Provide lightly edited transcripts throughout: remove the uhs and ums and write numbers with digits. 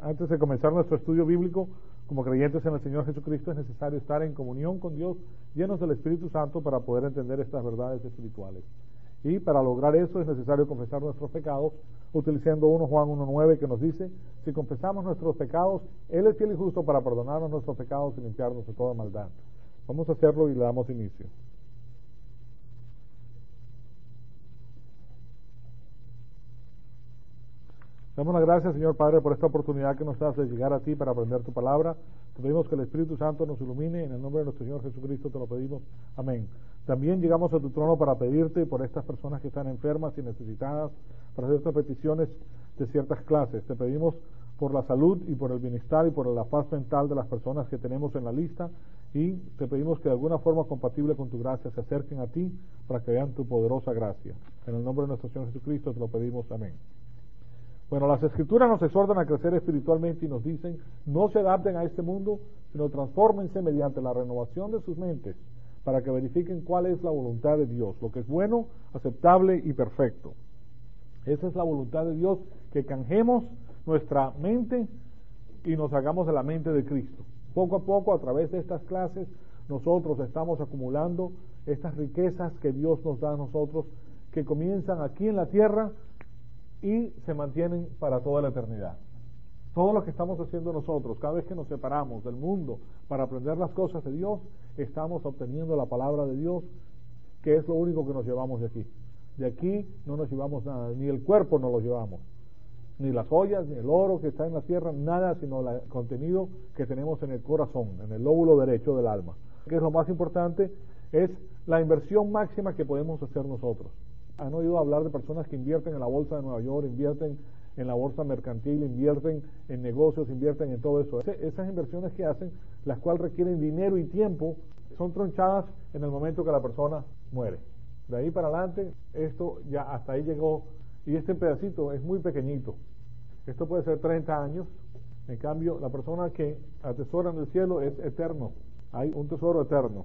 Antes de comenzar nuestro estudio bíblico, como creyentes en el Señor Jesucristo, es necesario estar en comunión con Dios, llenos del Espíritu Santo, para poder entender estas verdades espirituales. Y para lograr eso es necesario confesar nuestros pecados, utilizando 1 Juan 1:9, que nos dice: si confesamos nuestros pecados, Él es fiel y justo para perdonarnos nuestros pecados y limpiarnos de toda maldad. Vamos a hacerlo y le damos inicio. Damos las gracias, Señor Padre, por esta oportunidad que nos das de llegar a ti para aprender tu palabra. Te pedimos que el Espíritu Santo nos ilumine. En el nombre de nuestro Señor Jesucristo te lo pedimos. Amén. También llegamos a tu trono para pedirte por estas personas que están enfermas y necesitadas, para hacerte peticiones de ciertas clases. Te pedimos por la salud y por el bienestar y por la paz mental de las personas que tenemos en la lista, y te pedimos que de alguna forma compatible con tu gracia se acerquen a ti para que vean tu poderosa gracia. En el nombre de nuestro Señor Jesucristo te lo pedimos. Amén. Bueno, las Escrituras nos exhortan a crecer espiritualmente y nos dicen: no se adapten a este mundo, sino transfórmense mediante la renovación de sus mentes, para que verifiquen cuál es la voluntad de Dios, lo que es bueno, aceptable y perfecto. Esa es la voluntad de Dios, que canjemos nuestra mente y nos hagamos de la mente de Cristo. Poco a poco, a través de estas clases, nosotros estamos acumulando estas riquezas que Dios nos da a nosotros, que comienzan aquí en la tierra y se mantienen para toda la eternidad. Todo lo que estamos haciendo nosotros, cada vez que nos separamos del mundo para aprender las cosas de Dios, estamos obteniendo la palabra de Dios, que es lo único que nos llevamos de aquí. De aquí no nos llevamos nada, ni el cuerpo nos lo llevamos, ni las joyas, ni el oro que está en la tierra, nada, sino el contenido que tenemos en el corazón, en el lóbulo derecho del alma. Que es lo más importante, es la inversión máxima que podemos hacer nosotros. Han oído hablar de personas que invierten en la bolsa de Nueva York, invierten en la bolsa mercantil, invierten en negocios, invierten en todo eso. Esas inversiones que hacen, las cuales requieren dinero y tiempo, son tronchadas en el momento que la persona muere. De ahí para adelante, esto ya hasta ahí llegó, y este pedacito es muy pequeñito. Esto puede ser 30 años. En cambio, la persona que atesora en el cielo es eterno. Hay un tesoro eterno,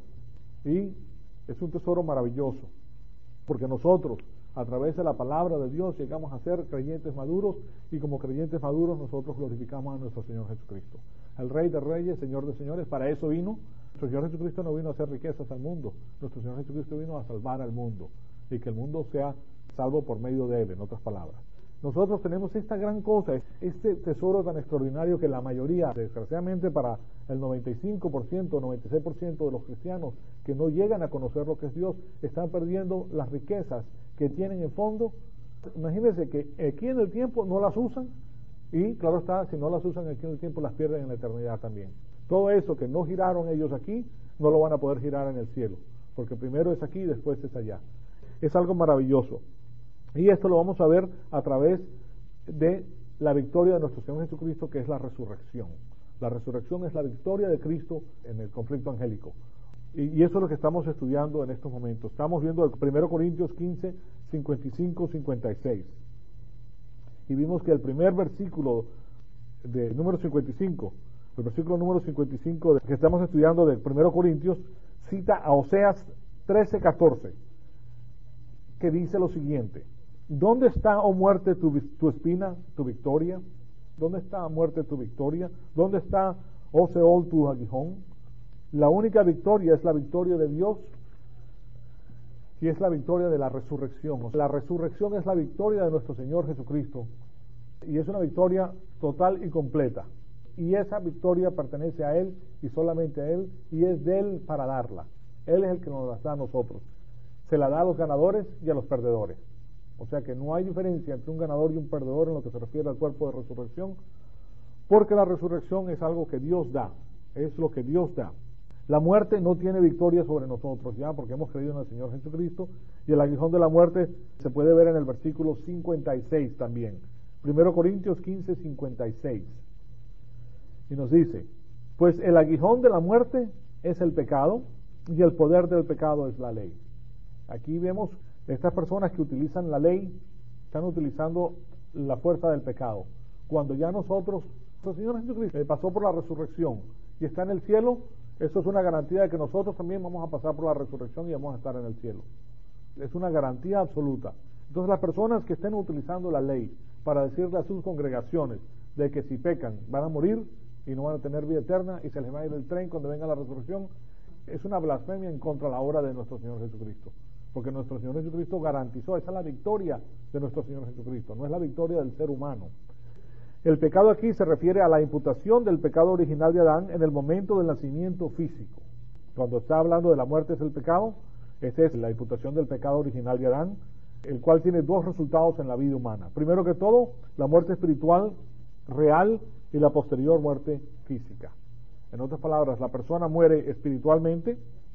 y es un tesoro maravilloso, porque nosotros, a través de la palabra de Dios, llegamos a ser creyentes maduros, y como creyentes maduros nosotros glorificamos a nuestro Señor Jesucristo, el Rey de Reyes, Señor de Señores. Para eso vino. Nuestro Señor Jesucristo no vino a hacer riquezas al mundo. Nuestro Señor Jesucristo vino a salvar al mundo, y que el mundo sea salvo por medio de Él, en otras palabras. Nosotros tenemos esta gran cosa, este tesoro tan extraordinario, que la mayoría, desgraciadamente para el 95%, 96% de los cristianos que no llegan a conocer lo que es Dios, están perdiendo las riquezas que tienen en fondo. Imagínense que aquí en el tiempo no las usan, y claro está, si no las usan aquí en el tiempo, las pierden en la eternidad también. Todo eso que no giraron ellos aquí, no lo van a poder girar en el cielo, porque primero es aquí y después es allá. Es algo maravilloso. Y esto lo vamos a ver a través de la victoria de nuestro Señor Jesucristo, que es la resurrección. La resurrección es la victoria de Cristo en el conflicto angélico. Y eso es lo que estamos estudiando en estos momentos. Estamos viendo el 1 Corintios 15, 55, 56. Y vimos que el primer versículo de número 55, el versículo número 55 que estamos estudiando de 1 Corintios, cita a Oseas 13, 14, que dice lo siguiente: ¿dónde está, oh muerte, tu espina, tu victoria? ¿Dónde está, muerte, tu victoria? ¿Dónde está, oh Seol, tu aguijón? La única victoria es la victoria de Dios, y es la victoria de la resurrección. La resurrección es la victoria de nuestro Señor Jesucristo, y es una victoria total y completa. Y esa victoria pertenece a Él y solamente a Él, y es de Él para darla. Él es el que nos la da a nosotros. Se la da a los ganadores y a los perdedores. O sea que no hay diferencia entre un ganador y un perdedor en lo que se refiere al cuerpo de resurrección, porque la resurrección es algo que Dios da, es lo que Dios da. La muerte no tiene victoria sobre nosotros ya, porque hemos creído en el Señor Jesucristo, y el aguijón de la muerte se puede ver en el versículo 56 también. 1 Corintios 15, 56. Y nos dice: pues el aguijón de la muerte es el pecado, y el poder del pecado es la ley. Aquí vemos estas personas que utilizan la ley, están utilizando la fuerza del pecado. Cuando ya nosotros, nuestro Señor Jesucristo pasó por la resurrección y está en el cielo, eso es una garantía de que nosotros también vamos a pasar por la resurrección y vamos a estar en el cielo. Es una garantía absoluta. Entonces las personas que estén utilizando la ley para decirle a sus congregaciones: de que si pecan van a morir y no van a tener vida eterna y se les va a ir el tren cuando venga la resurrección, es una blasfemia en contra de la obra de nuestro Señor Jesucristo, porque nuestro Señor Jesucristo garantizó, esa es la victoria de nuestro Señor Jesucristo, no es la victoria del ser humano. El pecado aquí se refiere a la imputación del pecado original de Adán en el momento del nacimiento físico. Cuando está hablando de la muerte es el pecado, esa es la imputación del pecado original de Adán, el cual tiene dos resultados en la vida humana. Primero que todo, la muerte espiritual real y la posterior muerte física. En otras palabras, la persona muere espiritualmente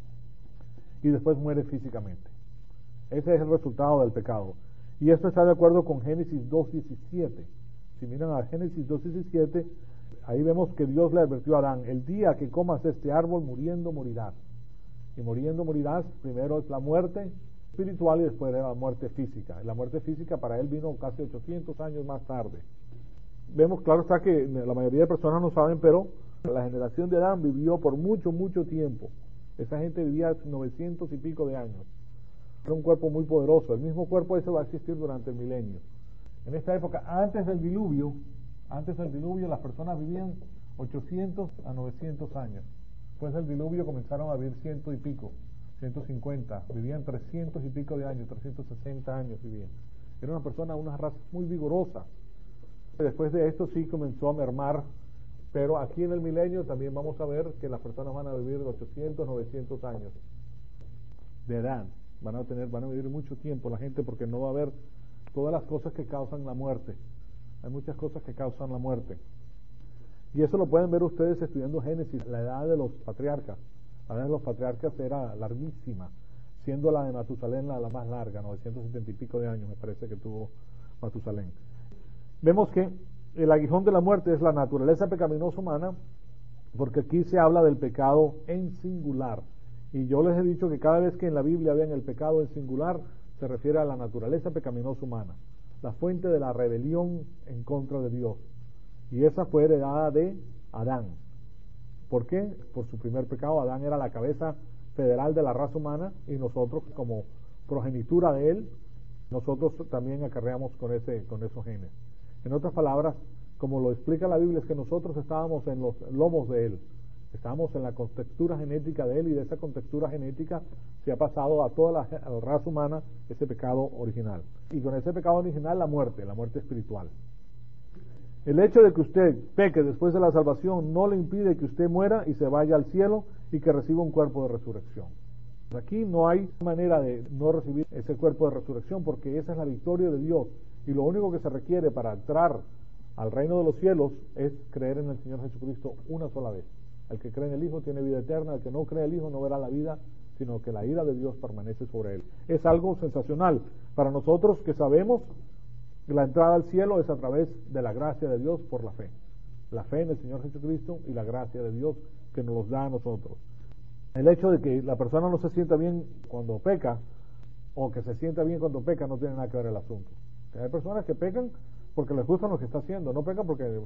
y después muere físicamente. Ese es el resultado del pecado. Y esto está de acuerdo con Génesis 2:17. Si miran a Génesis 2:17, ahí vemos que Dios le advirtió a Adán: el día que comas este árbol, muriendo morirás. Y muriendo morirás, primero es la muerte espiritual y después era la muerte física. Y la muerte física para él vino casi 800 años más tarde. Vemos, claro está, que la mayoría de personas no saben, pero la generación de Adán vivió por mucho, mucho tiempo. Esa gente vivía 900 y pico de años. Era un cuerpo muy poderoso. El mismo cuerpo ese va a existir durante el milenio. En esta época, antes del diluvio, las personas vivían 800 a 900 años. Después del diluvio comenzaron a vivir 100 y pico, 150. Vivían 300 y pico de años, 360 años vivían. Era una raza muy vigorosa. Después de esto sí comenzó a mermar, pero aquí en el milenio también vamos a ver que las personas van a vivir 800, 900 años de edad. Van a vivir mucho tiempo la gente, porque no va a haber todas las cosas que causan la muerte. Hay muchas cosas que causan la muerte. Y eso lo pueden ver ustedes estudiando Génesis. La edad de los patriarcas. La edad de los patriarcas era larguísima, siendo la de Matusalén la más larga, 970 y pico de años me parece que tuvo Matusalén. Vemos que el aguijón de la muerte es la naturaleza pecaminosa humana, porque aquí se habla del pecado en singular. Y yo les he dicho que cada vez que en la Biblia vean el pecado en singular, se refiere a la naturaleza pecaminosa humana, la fuente de la rebelión en contra de Dios. Y esa fue heredada de Adán. ¿Por qué? Por su primer pecado. Adán era la cabeza federal de la raza humana y nosotros, como progenitura de él, nosotros también acarreamos con esos genes. En otras palabras, como lo explica la Biblia, es que nosotros estábamos en los lomos de él. Estamos en la contextura genética de él, y de esa contextura genética se ha pasado a toda la raza humana ese pecado original. Y con ese pecado original la muerte espiritual. El hecho de que usted peque después de la salvación no le impide que usted muera y se vaya al cielo y que reciba un cuerpo de resurrección. Aquí no hay manera de no recibir ese cuerpo de resurrección, porque esa es la victoria de Dios. Y lo único que se requiere para entrar al reino de los cielos es creer en el Señor Jesucristo una sola vez. El que cree en el Hijo tiene vida eterna, el que no cree en el Hijo no verá la vida, sino que la ira de Dios permanece sobre él. Es algo sensacional para nosotros que sabemos que la entrada al cielo es a través de la gracia de Dios por la fe. La fe en el Señor Jesucristo y la gracia de Dios que nos los da a nosotros. El hecho de que la persona no se sienta bien cuando peca, o que se sienta bien cuando peca, no tiene nada que ver el asunto. Hay personas que pecan porque les gusta lo que está haciendo, no pecan porque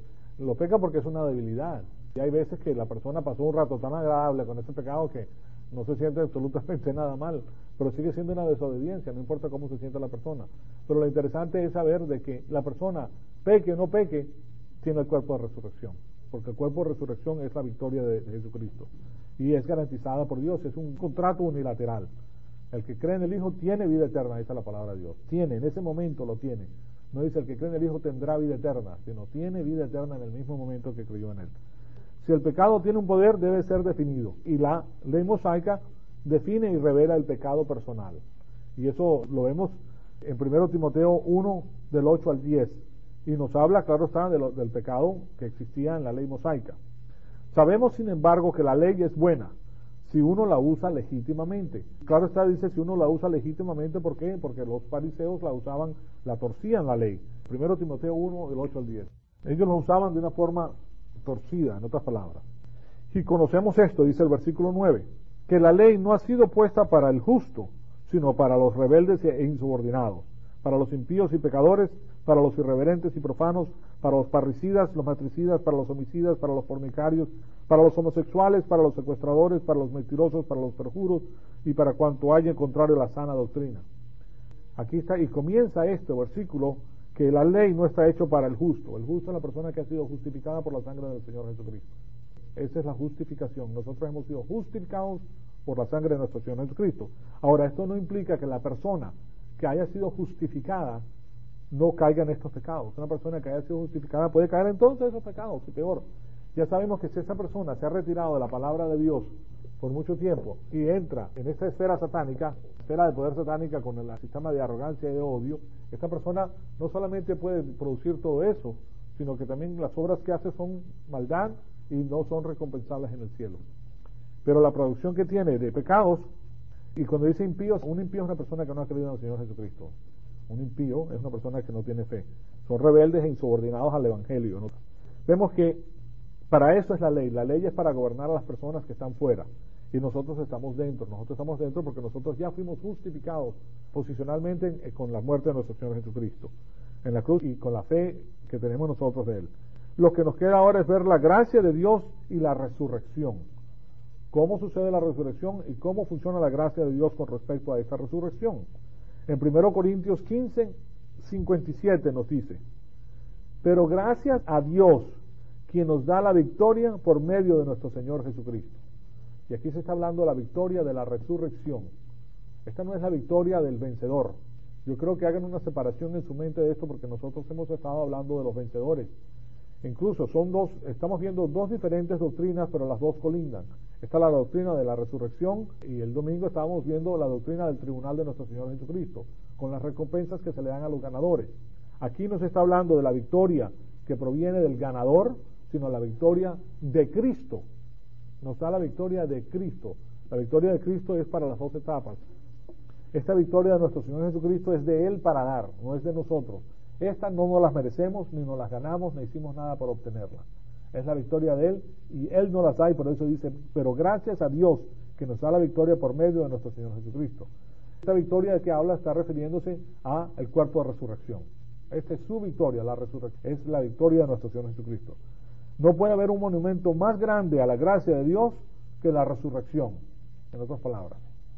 es una debilidad. Y hay veces que la persona pasó un rato tan agradable con ese pecado que no se siente absolutamente nada mal, pero sigue siendo una desobediencia, no importa cómo se sienta la persona. Pero lo interesante es saber de que la persona, peque o no peque, tiene el cuerpo de resurrección, porque el cuerpo de resurrección es la victoria de Jesucristo y es garantizada por Dios, es un contrato unilateral. El que cree en el Hijo tiene vida eterna, esa es la palabra de Dios. Tiene, en ese momento lo tiene. No dice el que cree en el Hijo tendrá vida eterna, sino tiene vida eterna en el mismo momento que creyó en él. Si el pecado tiene un poder, debe ser definido. Y la ley mosaica define y revela el pecado personal. Y eso lo vemos en 1 Timoteo 1, del 8 al 10. Y nos habla, claro está, del pecado que existía en la ley mosaica. Sabemos, sin embargo, que la ley es buena si uno la usa legítimamente. Claro está, dice si uno la usa legítimamente, ¿por qué? Porque los fariseos la torcían la ley. 1 Timoteo 1, del 8 al 10. Ellos la usaban de una forma torcida, en otras palabras. Y conocemos esto, dice el versículo 9, que la ley no ha sido puesta para el justo, sino para los rebeldes e insubordinados, para los impíos y pecadores, para los irreverentes y profanos, para los parricidas, los matricidas, para los homicidas, para los fornicarios, para los homosexuales, para los secuestradores, para los mentirosos, para los perjuros y para cuanto haya en contrario a la sana doctrina. Aquí está, y comienza este versículo que la ley no está hecho para el justo. El justo es la persona que ha sido justificada por la sangre del Señor Jesucristo. Esa es la justificación. Nosotros hemos sido justificados por la sangre de nuestro Señor Jesucristo. Ahora, esto no implica que la persona que haya sido justificada no caiga en estos pecados. Una persona que haya sido justificada puede caer en todos esos pecados, y peor. Ya sabemos que si esa persona se ha retirado de la palabra de Dios por mucho tiempo y entra en esta esfera satánica, esfera de poder satánica con el sistema de arrogancia y de odio, esta persona no solamente puede producir todo eso, sino que también las obras que hace son maldad y no son recompensables en el cielo. Pero la producción que tiene de pecados, y cuando dice impíos, un impío es una persona que no ha creído en el Señor Jesucristo. Un impío es una persona que no tiene fe. Son rebeldes e insubordinados al Evangelio, ¿no? Vemos que para eso es la ley. La ley es para gobernar a las personas que están fuera. Y nosotros estamos dentro. Nosotros estamos dentro porque nosotros ya fuimos justificados posicionalmente con la muerte de nuestro Señor Jesucristo en la cruz y con la fe que tenemos nosotros de Él. Lo que nos queda ahora es ver la gracia de Dios y la resurrección. ¿Cómo sucede la resurrección y cómo funciona la gracia de Dios con respecto a esta resurrección? En 1 Corintios 15, 57 nos dice: pero gracias a Dios, quien nos da la victoria por medio de nuestro Señor Jesucristo. Y aquí se está hablando de la victoria de la resurrección. Esta no es la victoria del vencedor. Yo creo que hagan una separación en su mente de esto, porque nosotros hemos estado hablando de los vencedores. Incluso estamos viendo dos diferentes doctrinas, pero las dos colindan. Está la doctrina de la resurrección, y el domingo estábamos viendo la doctrina del tribunal de nuestro Señor Jesucristo, con las recompensas que se le dan a los ganadores. Aquí no se está hablando de la victoria que proviene del ganador, sino la victoria de Cristo. Nos da la victoria de Cristo. La victoria de Cristo es para las dos etapas. Esta victoria de nuestro Señor Jesucristo es de Él para dar, no es de nosotros. Esta no nos las merecemos, ni nos las ganamos, ni hicimos nada para obtenerla. Es la victoria de Él, y Él no las da, y por eso dice: pero gracias a Dios que nos da la victoria por medio de nuestro Señor Jesucristo. Esta victoria de que habla está refiriéndose a el cuerpo de resurrección. Esta es su victoria, la resurrección. Es la victoria de nuestro Señor Jesucristo. No puede haber un monumento más grande a la gracia de Dios que la resurrección, en otras palabras.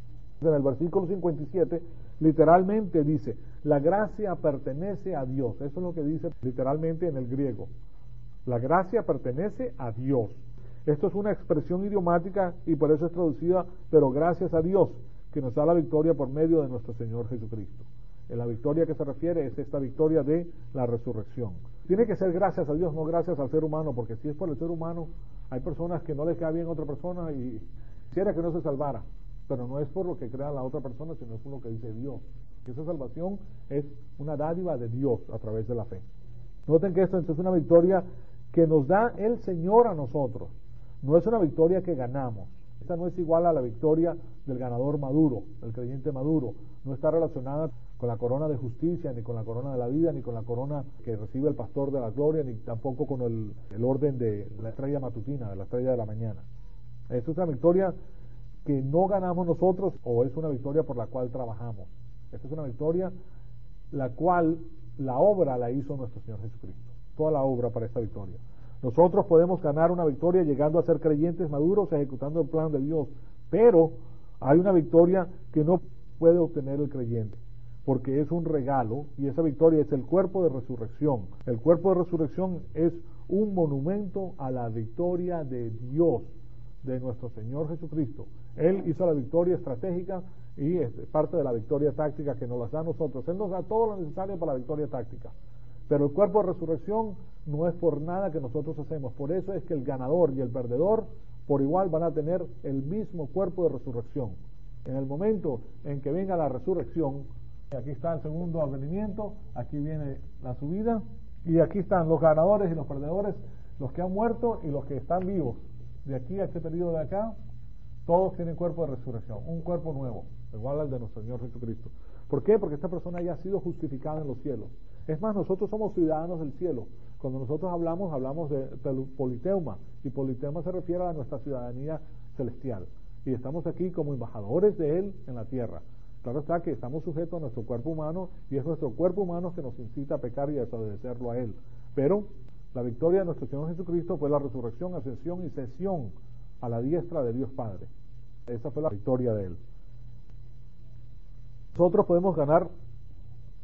En el versículo 57, literalmente dice: la gracia pertenece a Dios. Eso es lo que dice literalmente en el griego. La gracia pertenece a Dios. Esto es una expresión idiomática y por eso es traducida: pero gracias a Dios que nos da la victoria por medio de nuestro Señor Jesucristo. En la victoria que se refiere es esta victoria de la resurrección. Tiene que ser gracias a Dios, no gracias al ser humano, porque si es por el ser humano, hay personas que no les cae bien a otra persona y quisiera que no se salvara, pero no es por lo que crea la otra persona, sino es por lo que dice Dios. Esa salvación es una dádiva de Dios a través de la fe. Noten que esto es una victoria que nos da el Señor a nosotros. No es una victoria que ganamos. Esta no es igual a la victoria del ganador maduro, del creyente maduro. No está relacionada con la corona de justicia, ni con la corona de la vida, ni con la corona que recibe el pastor de la gloria, ni tampoco con el orden de la estrella matutina, de la estrella de la mañana. Esta es una victoria que no ganamos nosotros, o es una victoria por la cual trabajamos. Esta es una victoria la cual la obra la hizo nuestro Señor Jesucristo. Toda la obra para esta victoria. Nosotros podemos ganar una victoria llegando a ser creyentes maduros, ejecutando el plan de Dios, pero hay una victoria que no puede obtener el creyente, porque es un regalo, y esa victoria es el cuerpo de resurrección. El cuerpo de resurrección es un monumento a la victoria de Dios, de nuestro Señor Jesucristo. Él hizo la victoria estratégica y es parte de la victoria táctica que nos la da a nosotros. Él nos da todo lo necesario para la victoria táctica. Pero el cuerpo de resurrección no es por nada que nosotros hacemos. Por eso es que el ganador y el perdedor por igual van a tener el mismo cuerpo de resurrección. En el momento en que venga la resurrección, aquí está el segundo advenimiento, aquí viene la subida, y aquí están los ganadores y los perdedores, los que han muerto y los que están vivos. De aquí a este periodo de acá, todos tienen cuerpo de resurrección, un cuerpo nuevo, igual al de nuestro Señor Jesucristo. ¿Por qué? Porque esta persona ya ha sido justificada en los cielos. Es más, nosotros somos ciudadanos del cielo. Cuando nosotros hablamos de politeuma, y politeuma se refiere a nuestra ciudadanía celestial. Y estamos aquí como embajadores de Él en la tierra. Claro está que estamos sujetos a nuestro cuerpo humano, y es nuestro cuerpo humano que nos incita a pecar y a desobedecerlo a Él. Pero la victoria de nuestro Señor Jesucristo fue la resurrección, ascensión y sesión a la diestra de Dios Padre. Esa fue la victoria de Él. Nosotros podemos ganar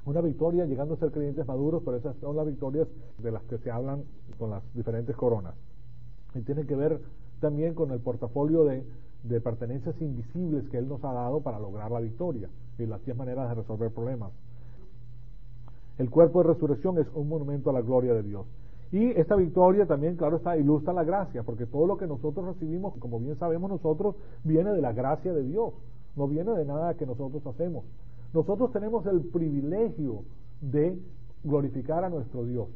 una victoria llegando a ser creyentes maduros, pero esas son las victorias de las que se hablan con las diferentes coronas. Y tiene que ver también con el portafolio de pertenencias invisibles que Él nos ha dado para lograr la victoria y las 10 maneras de resolver problemas. El cuerpo de resurrección es un monumento a la gloria de Dios. Y esta victoria también, claro está, ilustra la gracia, porque todo lo que nosotros recibimos, como bien sabemos nosotros, viene de la gracia de Dios, no viene de nada que nosotros hacemos. Nosotros tenemos el privilegio de glorificar a nuestro Dios.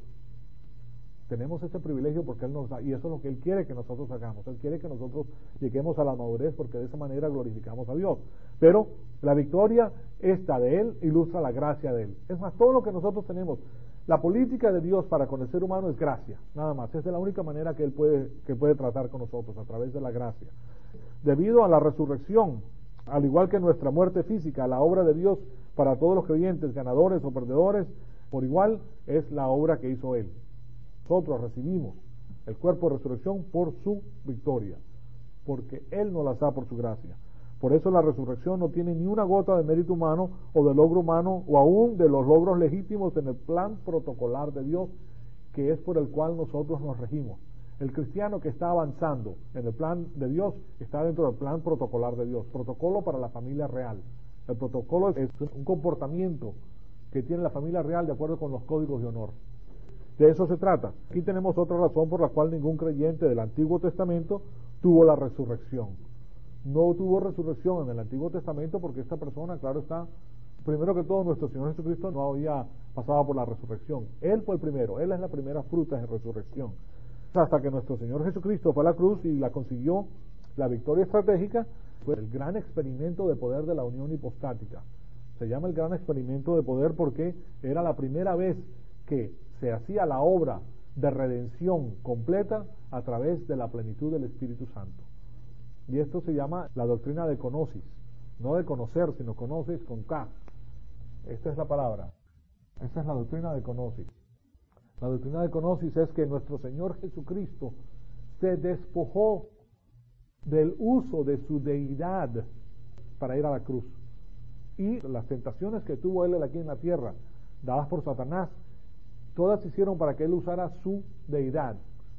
Tenemos ese privilegio porque Él nos da, y eso es lo que Él quiere que nosotros hagamos. Él quiere que nosotros lleguemos a la madurez porque de esa manera glorificamos a Dios. Pero la victoria esta de Él ilustra la gracia de Él. Es más, todo lo que nosotros tenemos, la política de Dios para con el ser humano es gracia, nada más. Es de la única manera que Él puede tratar con nosotros, a través de la gracia. Debido a la resurrección, al igual que nuestra muerte física, la obra de Dios para todos los creyentes, ganadores o perdedores, por igual es la obra que hizo Él. Nosotros recibimos el cuerpo de resurrección por su victoria, porque Él nos las da por su gracia. Por eso la resurrección no tiene ni una gota de mérito humano o de logro humano o aún de los logros legítimos en el plan protocolar de Dios, que es por el cual nosotros nos regimos. El cristiano que está avanzando en el plan de Dios está dentro del plan protocolar de Dios, protocolo para la familia real. El protocolo es un comportamiento que tiene la familia real de acuerdo con los códigos de honor. De eso se trata. Aquí tenemos otra razón por la cual ningún creyente del Antiguo Testamento tuvo la resurrección. No tuvo resurrección en el Antiguo Testamento porque esta persona, claro está, primero que todo nuestro Señor Jesucristo no había pasado por la resurrección. Él fue el primero, Él es la primera fruta de resurrección. Hasta que nuestro Señor Jesucristo fue a la cruz y la consiguió, la victoria estratégica, fue el gran experimento de poder de la unión hipostática. Se llama el gran experimento de poder porque era la primera vez que se hacía la obra de redención completa a través de la plenitud del Espíritu Santo. Y esto se llama la doctrina de conosis, no de conocer, sino conosis con K. Esta es la palabra. Esta es la doctrina de conosis. La doctrina de conosis es que nuestro Señor Jesucristo se despojó del uso de su deidad para ir a la cruz. Y las tentaciones que tuvo Él aquí en la tierra, dadas por Satanás, todas se hicieron para que Él usara su deidad.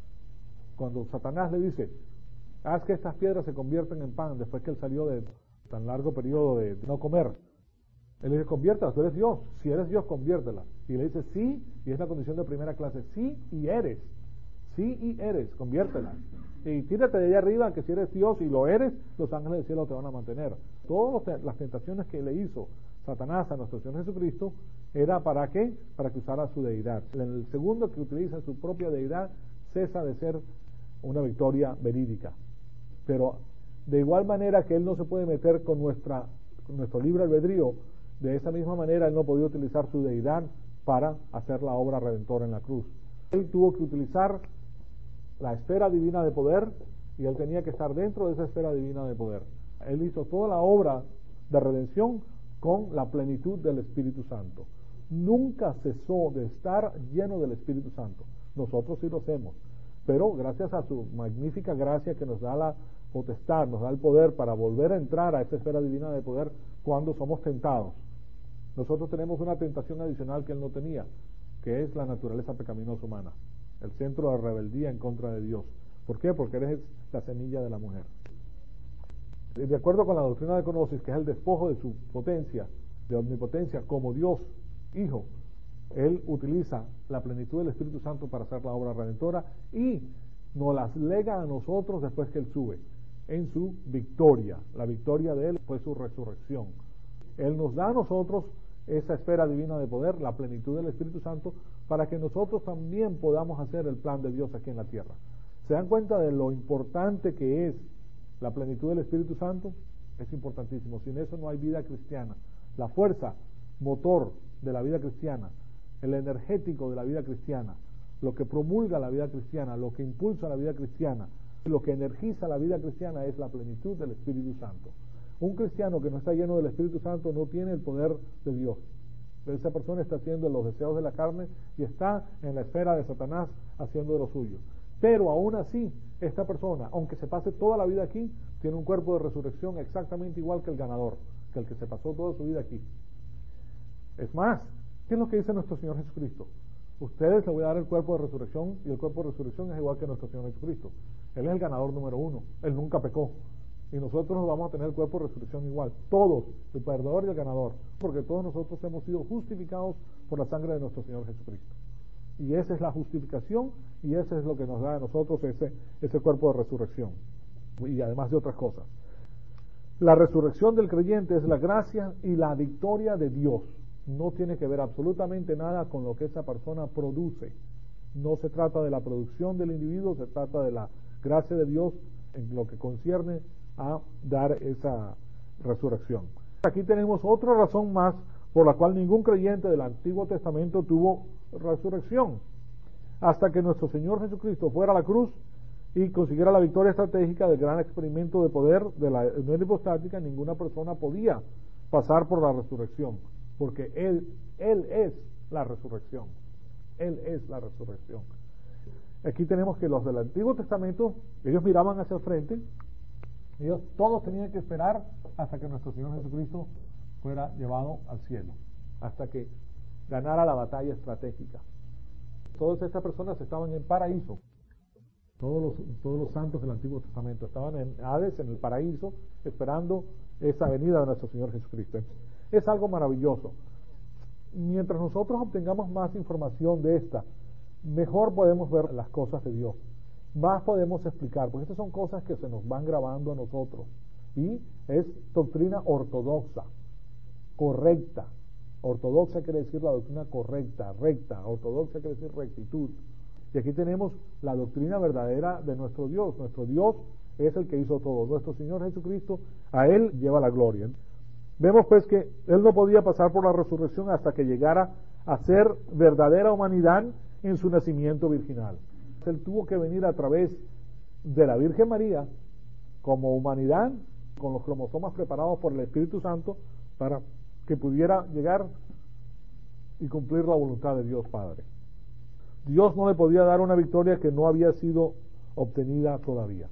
Cuando Satanás le dice, haz que estas piedras se conviertan en pan, después que Él salió de tan largo periodo de no comer, Él le dice, conviértelas, tú eres Dios, si eres Dios, conviértelas. Y le dice, sí, y es la condición de primera clase, sí y eres, conviértelas. Y tírate de allá arriba, que si eres Dios y lo eres, los ángeles del cielo te van a mantener. Todas las tentaciones que le hizo Satanás a nuestro Señor Jesucristo, ¿era para qué? Para que usara su deidad. En el segundo que utiliza su propia deidad, cesa de ser una victoria verídica. Pero de igual manera que Él no se puede meter con nuestro libre albedrío, de esa misma manera Él no podía utilizar su deidad para hacer la obra redentora en la cruz. Él tuvo que utilizar la esfera divina de poder y Él tenía que estar dentro de esa esfera divina de poder. Él hizo toda la obra de redención con la plenitud del Espíritu Santo. Nunca cesó de estar lleno del Espíritu Santo. Nosotros sí lo hacemos, pero gracias a su magnífica gracia que nos da la potestad, nos da el poder para volver a entrar a esa esfera divina de poder cuando somos tentados. Nosotros tenemos una tentación adicional que Él no tenía, que es la naturaleza pecaminosa humana, el centro de rebeldía en contra de Dios. ¿Por qué? Porque eres la semilla de la mujer. De acuerdo con la doctrina de Conosis, que es el despojo de su potencia, de omnipotencia, como Dios Hijo, Él utiliza la plenitud del Espíritu Santo para hacer la obra redentora y nos las lega a nosotros después que Él sube en su victoria. La victoria de Él fue su resurrección. Él nos da a nosotros esa esfera divina de poder, la plenitud del Espíritu Santo, para que nosotros también podamos hacer el plan de Dios aquí en la tierra. ¿Se dan cuenta de lo importante que es la plenitud del Espíritu Santo? Es importantísimo. Sin eso no hay vida cristiana. La fuerza motor de la vida cristiana, el energético de la vida cristiana, lo que promulga la vida cristiana, lo que impulsa la vida cristiana, lo que energiza la vida cristiana es la plenitud del Espíritu Santo. Un cristiano que no está lleno del Espíritu Santo no tiene el poder de Dios. Esa persona está haciendo los deseos de la carne y está en la esfera de Satanás haciendo lo suyo. Pero aún así, esta persona, aunque se pase toda la vida aquí, tiene un cuerpo de resurrección exactamente igual que el ganador, que el que se pasó toda su vida aquí. Es más, ¿Qué es lo que dice nuestro Señor Jesucristo? Ustedes les voy a dar el cuerpo de resurrección, y el cuerpo de resurrección es igual que nuestro Señor Jesucristo. Él es el ganador número 1, Él nunca pecó. Y nosotros vamos a tener el cuerpo de resurrección igual, todos, el perdedor y el ganador, porque todos nosotros hemos sido justificados por la sangre de nuestro Señor Jesucristo. Y esa es la justificación, y eso es lo que nos da a nosotros ese cuerpo de resurrección, y además de otras cosas. La resurrección del creyente es la gracia y la victoria de Dios. No tiene que ver absolutamente nada con lo que esa persona produce. No se trata de la producción del individuo, se trata de la gracia de Dios en lo que concierne a dar esa resurrección. Aquí tenemos otra razón más por la cual ningún creyente del Antiguo Testamento tuvo resurrección. Hasta que nuestro Señor Jesucristo fuera a la cruz y consiguiera la victoria estratégica del gran experimento de poder de la unión hipostática, ninguna persona podía pasar por la resurrección, porque Él es la resurrección. Él es la resurrección. Aquí tenemos que los del Antiguo Testamento, ellos miraban hacia el frente, ellos todos tenían que esperar hasta que nuestro Señor Jesucristo fuera llevado al cielo, hasta que ganara la batalla estratégica. Todas estas personas estaban en paraíso. Todos los santos del Antiguo Testamento estaban en Hades, en el paraíso, esperando esa venida de nuestro Señor Jesucristo. Es algo maravilloso. Mientras nosotros obtengamos más información de esta, mejor podemos ver las cosas de Dios. Más podemos explicar, porque estas son cosas que se nos van grabando a nosotros. Y es doctrina ortodoxa, correcta. Ortodoxa quiere decir la doctrina correcta, recta. Ortodoxa quiere decir rectitud. Y aquí tenemos la doctrina verdadera de nuestro Dios. Nuestro Dios es el que hizo todo. Nuestro Señor Jesucristo, a Él lleva la gloria. Vemos pues que Él no podía pasar por la resurrección hasta que llegara a ser verdadera humanidad en su nacimiento virginal. Él tuvo que venir a través de la Virgen María como humanidad, con los cromosomas preparados por el Espíritu Santo, para que pudiera llegar y cumplir la voluntad de Dios Padre. Dios no le podía dar una victoria que no había sido obtenida todavía.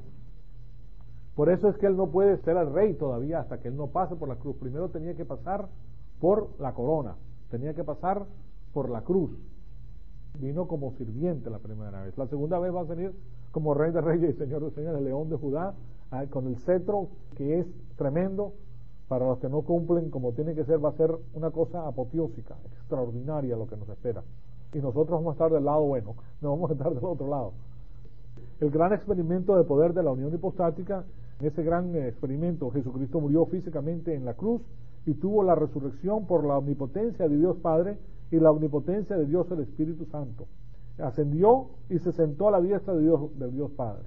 Por eso es que Él no puede ser el rey todavía hasta que Él no pase por la cruz. Primero tenía que pasar por la corona, tenía que pasar por la cruz. Vino como sirviente la primera vez. La segunda vez va a venir como rey de reyes y señor de señores, el león de Judá, con el cetro que es tremendo. Para los que no cumplen como tiene que ser, va a ser una cosa apoteósica, extraordinaria lo que nos espera. Y nosotros vamos a estar del lado bueno, no vamos a estar del otro lado. El gran experimento de poder de la unión hipostática, en ese gran experimento Jesucristo murió físicamente en la cruz y tuvo la resurrección por la omnipotencia de Dios Padre y la omnipotencia de Dios el Espíritu Santo. Ascendió y se sentó a la diestra de Dios Padre.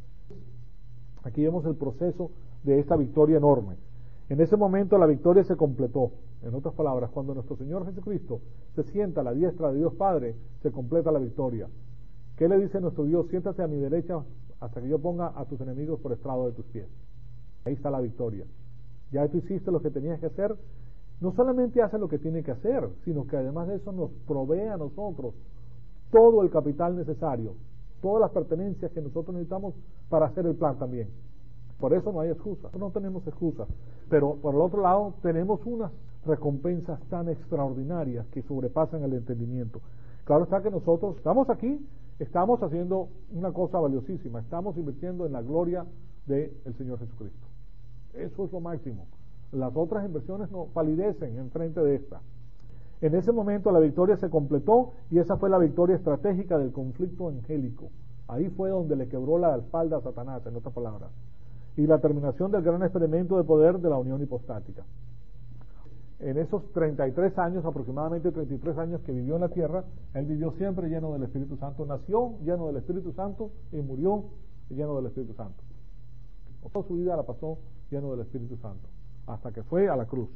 Aquí vemos el proceso de esta victoria enorme. En ese momento la victoria se completó. En otras palabras, cuando nuestro Señor Jesucristo se sienta a la diestra de Dios Padre, se completa la victoria. ¿Qué le dice nuestro Dios? Siéntate a mi derecha hasta que yo ponga a tus enemigos por estrado de tus pies. Ahí está la victoria. Ya tú hiciste lo que tenías que hacer. No solamente hace lo que tiene que hacer, sino que además de eso nos provee a nosotros todo el capital necesario, todas las pertenencias que nosotros necesitamos para hacer el plan también. Por eso no hay excusa, no tenemos excusa. Pero por el otro lado tenemos unas recompensas tan extraordinarias que sobrepasan el entendimiento. Claro está que nosotros estamos aquí, estamos haciendo una cosa valiosísima, estamos invirtiendo en la gloria del Señor Jesucristo. Eso es lo máximo. Las otras inversiones no palidecen en frente de esta. En ese momento la victoria se completó y esa fue la victoria estratégica del conflicto angélico. Ahí fue donde le quebró la espalda a Satanás, en otras palabras. Y la terminación del gran experimento de poder de la unión hipostática. En esos 33 años, aproximadamente 33 años que vivió en la tierra, Él vivió siempre lleno del Espíritu Santo. Nació lleno del Espíritu Santo y murió lleno del Espíritu Santo. Toda su vida la pasó lleno del Espíritu Santo, hasta que fue a la cruz.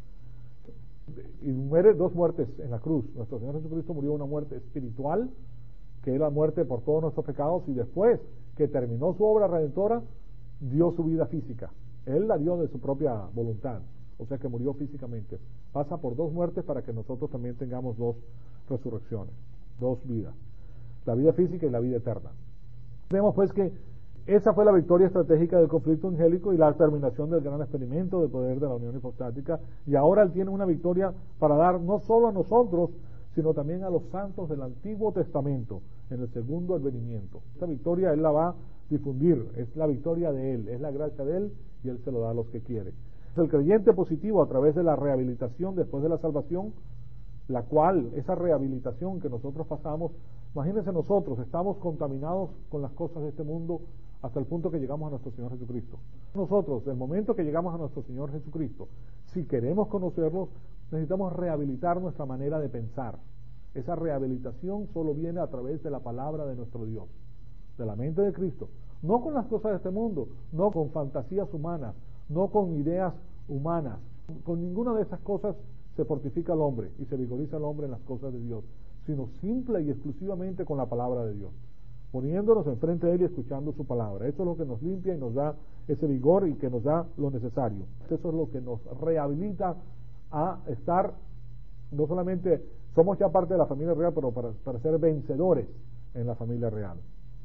Y muere dos muertes en la cruz. Nuestro Señor Jesucristo murió una muerte espiritual, que es la muerte por todos nuestros pecados, y después que terminó su obra redentora, dio su vida física. Él la dio de su propia voluntad, o sea que murió físicamente. Pasa por dos muertes para que nosotros también tengamos dos resurrecciones, dos vidas, la vida física y la vida eterna. Vemos pues que Esa fue la victoria estratégica del conflicto angélico y la terminación del gran experimento de poder de la unión hipostática. Y ahora Él tiene una victoria para dar no solo a nosotros, sino también a los santos del Antiguo Testamento en el segundo advenimiento. Esta victoria Él la va a difundir, es la victoria de Él, es la gracia de Él y Él se lo da a los que quiere. El creyente positivo, a través de la rehabilitación después de la salvación, la cual, esa rehabilitación que nosotros pasamos, imagínense, nosotros estamos contaminados con las cosas de este mundo hasta el punto que llegamos a nuestro Señor Jesucristo. Nosotros, del momento que llegamos a nuestro Señor Jesucristo, si queremos conocerlo, necesitamos rehabilitar nuestra manera de pensar. Esa rehabilitación solo viene a través de la palabra de nuestro Dios, de la mente de Cristo, no con las cosas de este mundo, no con fantasías humanas, no con ideas humanas. Con ninguna de esas cosas se fortifica al hombre y se vigoriza al hombre en las cosas de Dios, sino simple y exclusivamente con la palabra de Dios, poniéndonos enfrente de Él y escuchando su palabra. Eso es lo que nos limpia y nos da ese vigor y que nos da lo necesario. Eso es lo que nos rehabilita a estar, no solamente somos ya parte de la familia real, pero para ser vencedores en la familia real.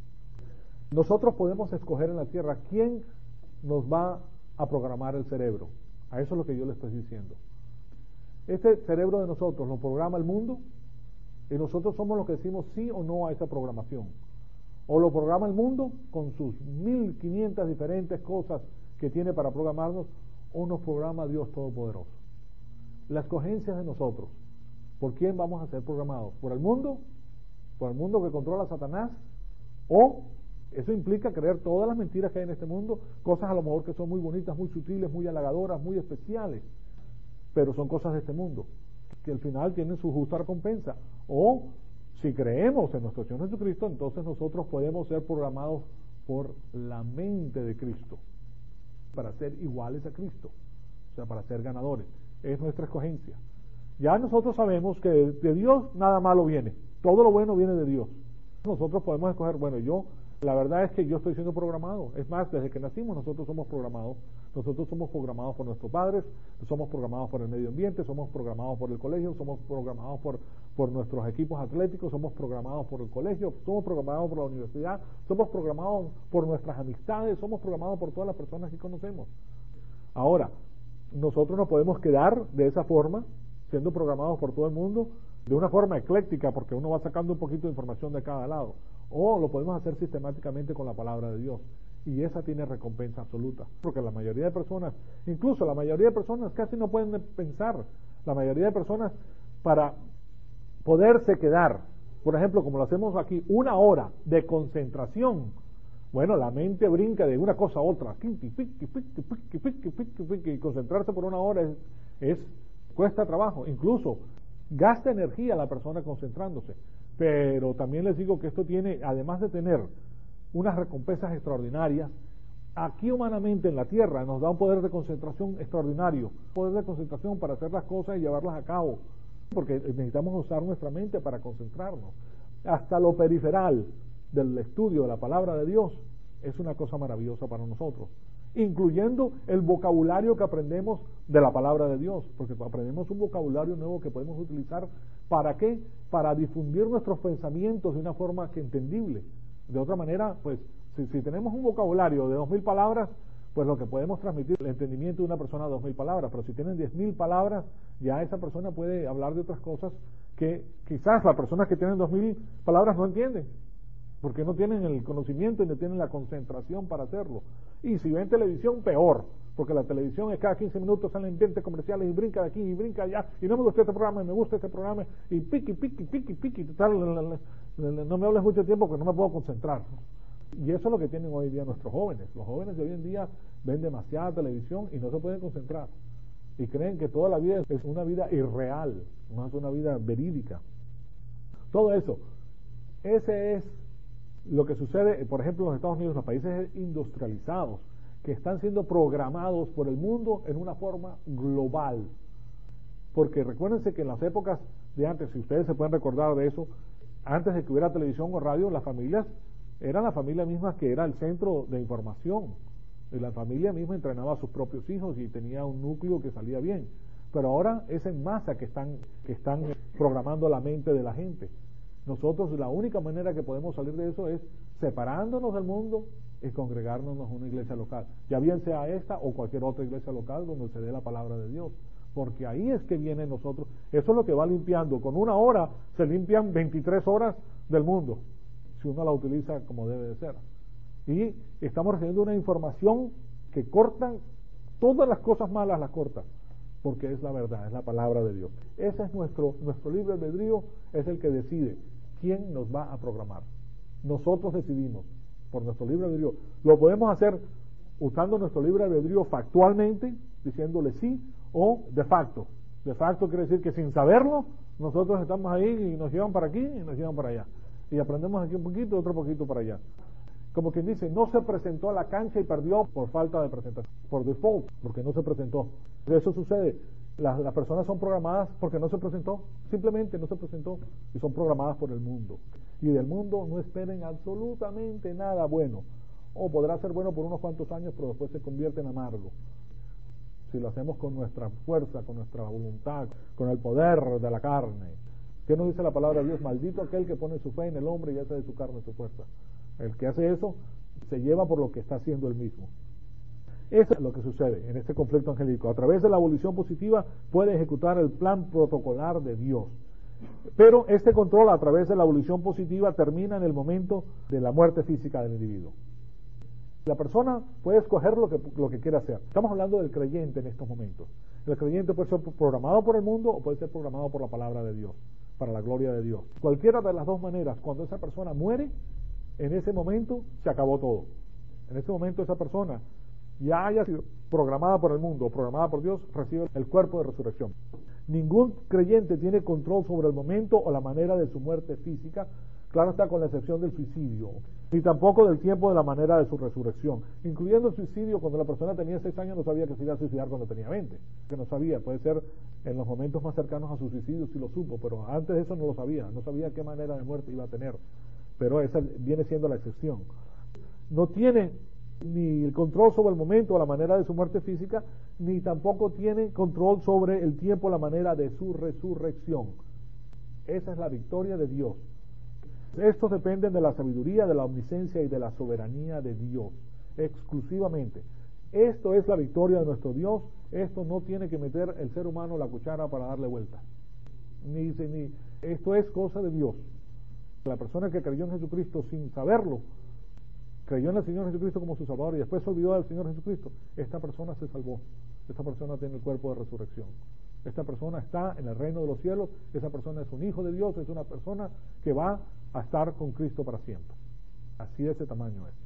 Nosotros podemos escoger en la tierra quién nos va a programar el cerebro. A eso es lo que yo le estoy diciendo. Este cerebro de nosotros lo programa el mundo y nosotros somos los que decimos sí o no a esa programación. O lo programa el mundo con sus 1500 diferentes cosas que tiene para programarnos, o nos programa Dios Todopoderoso. La escogencia es de nosotros. ¿Por quién vamos a ser programados? ¿Por el mundo? ¿Por el mundo que controla a Satanás? ¿O eso implica creer todas las mentiras que hay en este mundo? Cosas a lo mejor que son muy bonitas, muy sutiles, muy halagadoras, muy especiales, pero son cosas de este mundo, que al final tienen su justa recompensa. O si creemos en nuestro Señor Jesucristo, entonces nosotros podemos ser programados por la mente de Cristo, para ser iguales a Cristo, o sea, para ser ganadores. Es nuestra escogencia. Ya nosotros sabemos que de Dios nada malo viene, todo lo bueno viene de Dios. Nosotros podemos escoger, bueno, la verdad es que yo estoy siendo programado. Es más, desde que nacimos nosotros somos programados. Nosotros somos programados por nuestros padres, somos programados por el medio ambiente, somos programados por el colegio, somos programados por nuestros equipos atléticos, somos programados por el colegio, somos programados por la universidad, somos programados por nuestras amistades, somos programados por todas las personas que conocemos. Ahora, nosotros no podemos quedar de esa forma, siendo programados por todo el mundo, de una forma ecléctica, porque uno va sacando un poquito de información de cada lado. O lo podemos hacer sistemáticamente con la palabra de Dios, y esa tiene recompensa absoluta, porque la mayoría de personas, incluso la mayoría de personas casi no pueden pensar. La mayoría de personas, para poderse quedar, por ejemplo, como lo hacemos aquí, 1 hora de concentración, bueno, la mente brinca de una cosa a otra, y concentrarse por 1 hora cuesta trabajo, incluso gasta energía la persona concentrándose. Pero también les digo que esto tiene, además de tener unas recompensas extraordinarias, aquí humanamente en la tierra nos da un poder de concentración extraordinario, poder de concentración para hacer las cosas y llevarlas a cabo, porque necesitamos usar nuestra mente para concentrarnos. Hasta lo periferal del estudio de la palabra de Dios es una cosa maravillosa para nosotros, incluyendo el vocabulario que aprendemos de la palabra de Dios, porque aprendemos un vocabulario nuevo que podemos utilizar. ¿Para qué? Para difundir nuestros pensamientos de una forma que entendible. De otra manera, pues, si tenemos un vocabulario de 2000 palabras, pues lo que podemos transmitir el entendimiento de una persona de 2000 palabras, pero si tienen 10.000 palabras, ya esa persona puede hablar de otras cosas que quizás las personas que tienen 2000 palabras no entienden, porque no tienen el conocimiento y no tienen la concentración para hacerlo. Y si ven televisión, peor, porque la televisión es cada 15 minutos salen 20 comerciales y brinca de aquí y brinca allá, y no me gusta este programa, y me gusta este programa, y piqui, no me hables mucho tiempo porque no me puedo concentrar. Y eso es lo que tienen hoy día nuestros jóvenes. Los jóvenes de hoy en día ven demasiada televisión y no se pueden concentrar, y creen que toda la vida es una vida irreal, no es una vida verídica. Todo eso, ese es lo que sucede, por ejemplo, en los Estados Unidos, los países industrializados, que están siendo programados por el mundo en una forma global. Porque recuérdense que en las épocas de antes, si ustedes se pueden recordar de eso, antes de que hubiera televisión o radio, las familias eran la familia misma que era el centro de información. Y la familia misma entrenaba a sus propios hijos y tenía un núcleo que salía bien. Pero ahora es en masa que están programando la mente de la gente. Nosotros, la única manera que podemos salir de eso es separándonos del mundo es congregarnos en una iglesia local, ya bien sea esta o cualquier otra iglesia local donde se dé la palabra de Dios, porque ahí es que viene nosotros, eso es lo que va limpiando, con una hora se limpian 23 horas del mundo, si uno la utiliza como debe de ser, y estamos recibiendo una información que cortan, todas las cosas malas las corta, porque es la verdad, es la palabra de Dios. Ese es nuestro libre albedrío, es el que decide quién nos va a programar. Nosotros decidimos por nuestro libre albedrío. Lo podemos hacer usando nuestro libre albedrío factualmente, diciéndole sí, o de facto. De facto quiere decir que sin saberlo, nosotros estamos ahí y nos llevan para aquí y nos llevan para allá. Y aprendemos aquí un poquito y otro poquito para allá. Como quien dice, no se presentó a la cancha y perdió por falta de presentación, por default, porque no se presentó. Eso sucede. Las personas son programadas porque no se presentó, simplemente no se presentó, y son programadas por el mundo. Y del mundo no esperen absolutamente nada bueno. O podrá ser bueno por unos cuantos años, pero después se convierte en amargo. Si lo hacemos con nuestra fuerza, con nuestra voluntad, con el poder de la carne. ¿Qué nos dice la palabra de Dios? Maldito aquel que pone su fe en el hombre y hace de su carne su fuerza. El que hace eso se lleva por lo que está haciendo él mismo. Eso es lo que sucede en este conflicto angélico. A través de la abolición positiva puede ejecutar el plan protocolar de Dios. Pero este control a través de la abolición positiva termina en el momento de la muerte física del individuo. La persona puede escoger lo que quiere hacer. Estamos hablando del creyente en estos momentos. El creyente puede ser programado por el mundo o puede ser programado por la palabra de Dios, para la gloria de Dios. Cualquiera de las dos maneras, cuando esa persona muere, en ese momento se acabó todo. En ese momento esa persona, ya haya sido programada por el mundo o programada por Dios, recibe el cuerpo de resurrección. Ningún creyente tiene control sobre el momento o la manera de su muerte física, claro está, con la excepción del suicidio, ni tampoco del tiempo de la manera de su resurrección, incluyendo el suicidio. Cuando la persona tenía 6 años no sabía que se iba a suicidar cuando tenía 20, que no sabía, puede ser en los momentos más cercanos a su suicidio sí lo supo, pero antes de eso no lo sabía, no sabía qué manera de muerte iba a tener, pero esa viene siendo la excepción. No tiene ni el control sobre el momento o la manera de su muerte física, ni tampoco tiene control sobre el tiempo o la manera de su resurrección. Esa es la victoria de Dios. Estos dependen de la sabiduría, de la omnisciencia y de la soberanía de Dios, exclusivamente. Esto es la victoria de nuestro Dios. Esto no tiene que meter el ser humano la cuchara para darle vuelta. Esto es cosa de Dios. La persona que creyó en Jesucristo sin saberlo, creyó en el Señor Jesucristo como su Salvador y después se olvidó del Señor Jesucristo, esta persona se salvó. Esta persona tiene el cuerpo de resurrección. Esta persona está en el reino de los cielos. Esa persona es un hijo de Dios, es una persona que va a estar con Cristo para siempre. Así de ese tamaño es.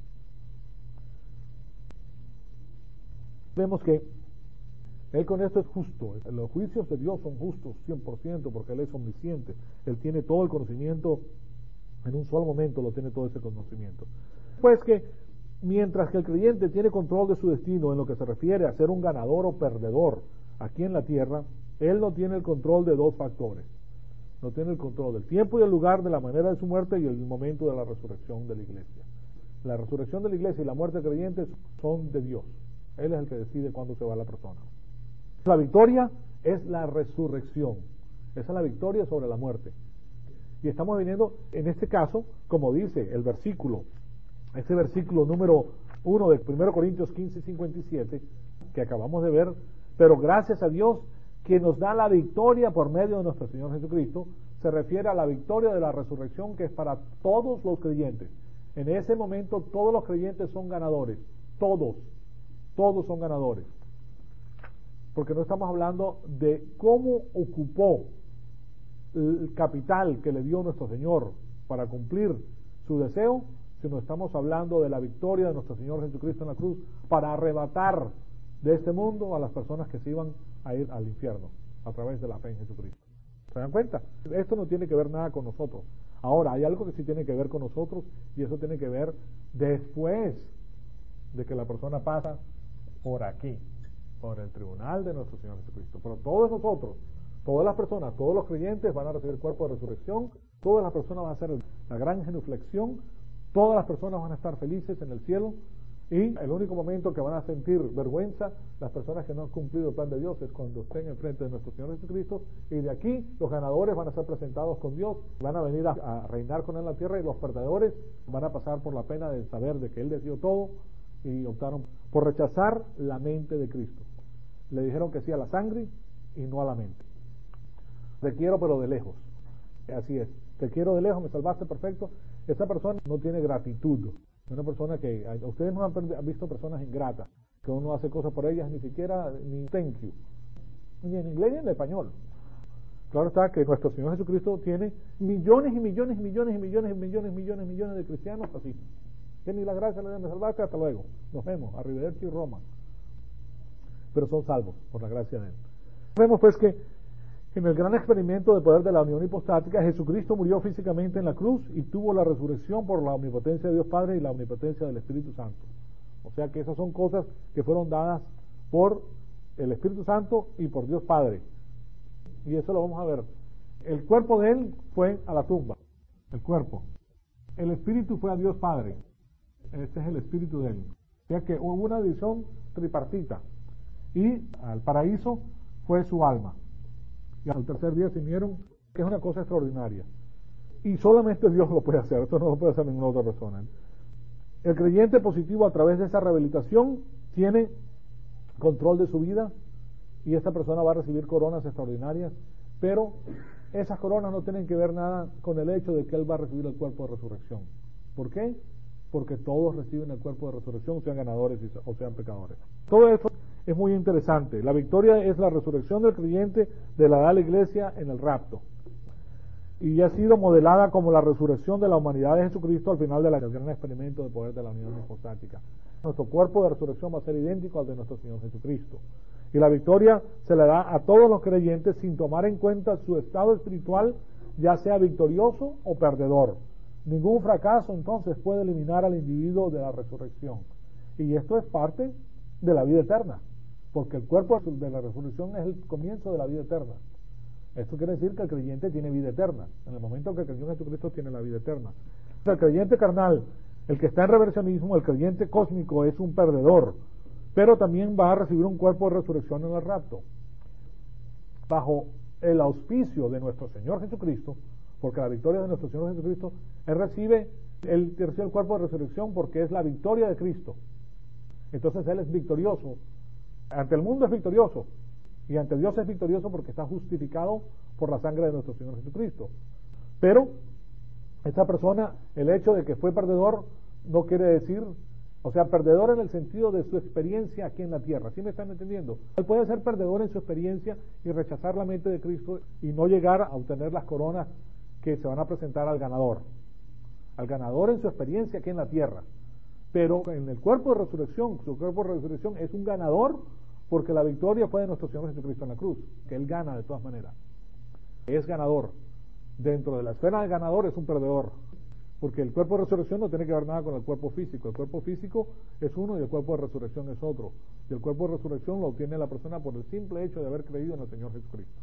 Vemos que Él con esto es justo. Los juicios de Dios son justos 100% porque Él es omnisciente. Él tiene todo el conocimiento, en un solo momento lo tiene todo ese conocimiento. Pues que mientras que el creyente tiene control de su destino en lo que se refiere a ser un ganador o perdedor aquí en la tierra, él no tiene el control de dos factores. No tiene el control del tiempo y el lugar, de la manera de su muerte y el momento de la resurrección de la iglesia. La resurrección de la iglesia y la muerte de creyentes son de Dios. Él es el que decide cuándo se va la persona. La victoria es la resurrección. Esa es la victoria sobre la muerte. Y estamos viniendo, en este caso, como dice el versículo, ese versículo número 1 de 1 Corintios 15:57, que acabamos de ver, pero gracias a Dios que nos da la victoria por medio de nuestro Señor Jesucristo, se refiere a la victoria de la resurrección que es para todos los creyentes. En ese momento todos los creyentes son ganadores, todos son ganadores. Porque no estamos hablando de cómo ocupó el capital que le dio nuestro Señor para cumplir su deseo, sino estamos hablando de la victoria de nuestro Señor Jesucristo en la cruz para arrebatar de este mundo a las personas que se iban a ir al infierno a través de la fe en Jesucristo. ¿Se dan cuenta? Esto no tiene que ver nada con nosotros. Ahora, hay algo que sí tiene que ver con nosotros, y eso tiene que ver después de que la persona pasa por aquí, por el tribunal de nuestro Señor Jesucristo. Pero todos nosotros, todas las personas, todos los creyentes van a recibir el cuerpo de resurrección, todas las personas van a hacer la gran genuflexión, todas las personas van a estar felices en el cielo, Y el único momento que van a sentir vergüenza las personas que no han cumplido el plan de Dios es cuando estén enfrente de nuestro Señor Jesucristo, y de aquí los ganadores van a ser presentados con Dios, van a venir a reinar con Él en la tierra, y los perdedores van a pasar por la pena de saber de que Él decidió todo y optaron por rechazar la mente de Cristo. Le dijeron que sí a la sangre y no a la mente. Te quiero pero de lejos. Así es, te quiero de lejos, me salvaste, perfecto. Esa persona no tiene gratitud. Una persona que, ustedes no han visto personas ingratas, que uno hace cosas por ellas, ni siquiera, ni thank you, ni en inglés ni en español. Claro está que nuestro Señor Jesucristo tiene millones y millones y millones y millones y millones y millones y millones de cristianos así. Que ni la gracia le me salvaste, hasta luego. Nos vemos, arrivederci Roma. Pero son salvos por la gracia de Él. Vemos pues que en el gran experimento de poder de la unión hipostática, Jesucristo murió físicamente en la cruz y tuvo la resurrección por la omnipotencia de Dios Padre y la omnipotencia del Espíritu Santo. O sea que esas son cosas que fueron dadas por el Espíritu Santo y por Dios Padre. Y eso lo vamos a ver. El cuerpo de Él fue a la tumba. El cuerpo. El Espíritu fue a Dios Padre. Este es el Espíritu de Él. O sea que hubo una división tripartita. Y al paraíso fue su alma. Y al tercer día se unieron, que es una cosa extraordinaria. Y solamente Dios lo puede hacer, esto no lo puede hacer ninguna otra persona. El creyente positivo, a través de esa rehabilitación, tiene control de su vida, y esta persona va a recibir coronas extraordinarias, pero esas coronas no tienen que ver nada con el hecho de que él va a recibir el cuerpo de resurrección. ¿Por qué? Porque todos reciben el cuerpo de resurrección, sean ganadores o sean pecadores. Todo esto es muy interesante. La victoria es la resurrección del creyente de la edad de la iglesia en el rapto. Y ha sido modelada como la resurrección de la humanidad de Jesucristo al final del gran experimento de poder de la unión hipostática. Nuestro cuerpo de resurrección va a ser idéntico al de nuestro Señor Jesucristo. Y la victoria se le da a todos los creyentes sin tomar en cuenta su estado espiritual, ya sea victorioso o perdedor. Ningún fracaso entonces puede eliminar al individuo de la resurrección. Y esto es parte de la vida eterna, porque el cuerpo de la resurrección es el comienzo de la vida eterna. Esto quiere decir que el creyente tiene vida eterna. En el momento que creyó en Jesucristo tiene la vida eterna. O sea, el creyente carnal, el que está en reversionismo, el creyente cósmico es un perdedor, pero también va a recibir un cuerpo de resurrección en el rapto. Bajo el auspicio de nuestro Señor Jesucristo, porque la victoria de nuestro Señor Jesucristo, Él recibe el cuerpo de resurrección porque es la victoria de Cristo. Entonces Él es victorioso. Ante el mundo es victorioso. Y ante Dios es victorioso porque está justificado por la sangre de nuestro Señor Jesucristo. Pero esta persona, el hecho de que fue perdedor, no quiere decir, o sea, perdedor en el sentido de su experiencia aquí en la tierra. ¿Sí me están entendiendo? Él puede ser perdedor en su experiencia y rechazar la mente de Cristo y no llegar a obtener las coronas que se van a presentar al ganador. Al ganador en su experiencia aquí en la tierra. Pero en el cuerpo de resurrección, su cuerpo de resurrección es un ganador porque la victoria fue de nuestro Señor Jesucristo en la cruz, que Él gana de todas maneras. Es ganador. Dentro de la esfera del ganador es un perdedor, porque el cuerpo de resurrección no tiene que ver nada con el cuerpo físico. El cuerpo físico es uno y el cuerpo de resurrección es otro. Y el cuerpo de resurrección lo obtiene la persona por el simple hecho de haber creído en el Señor Jesucristo.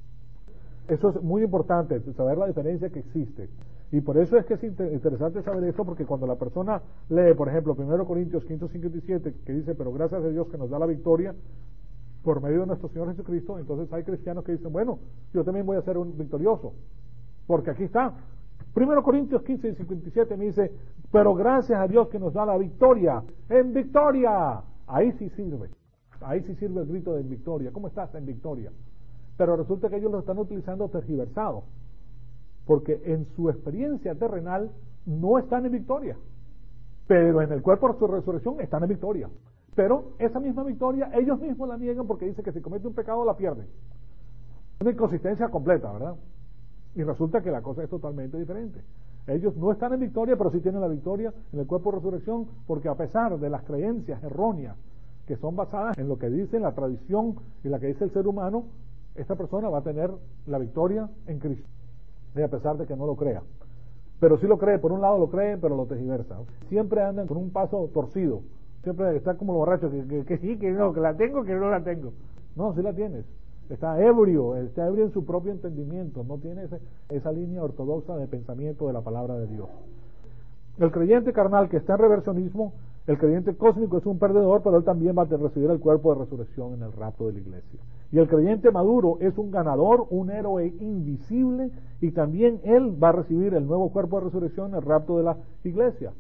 Eso es muy importante, saber la diferencia que existe. Y por eso es que es interesante saber esto, porque cuando la persona lee, por ejemplo, 1 Corintios 15:57, que dice, pero gracias a Dios que nos da la victoria por medio de nuestro Señor Jesucristo, entonces hay cristianos que dicen, bueno, yo también voy a ser un victorioso, porque aquí está. 1 Corintios 15:57 me dice, pero gracias a Dios que nos da la victoria, en victoria. Ahí sí sirve el grito de victoria. ¿Cómo estás en victoria? Pero resulta que ellos lo están utilizando tergiversado, porque en su experiencia terrenal no están en victoria, pero en el cuerpo de su resurrección están en victoria. Pero esa misma victoria ellos mismos la niegan porque dice que si comete un pecado la pierden. Una inconsistencia completa, ¿verdad? Y resulta que la cosa es totalmente diferente. Ellos no están en victoria, pero sí tienen la victoria en el cuerpo de resurrección, porque a pesar de las creencias erróneas que son basadas en lo que dice la tradición y la que dice el ser humano, esta persona va a tener la victoria en Cristo, y a pesar de que no lo crea. Pero sí lo cree, por un lado lo cree, pero lo tergiversa. Siempre andan con un paso torcido, siempre está como los borrachos, que sí, que no, que la tengo, que no la tengo. No, sí la tienes. Está ebrio en su propio entendimiento, no tiene esa línea ortodoxa de pensamiento de la palabra de Dios. El creyente carnal que está en reversionismo El creyente cósmico es un perdedor, pero él también va a recibir el cuerpo de resurrección en el rapto de la iglesia. Y el creyente maduro es un ganador, un héroe invisible, y también él va a recibir el nuevo cuerpo de resurrección en el rapto de la iglesia.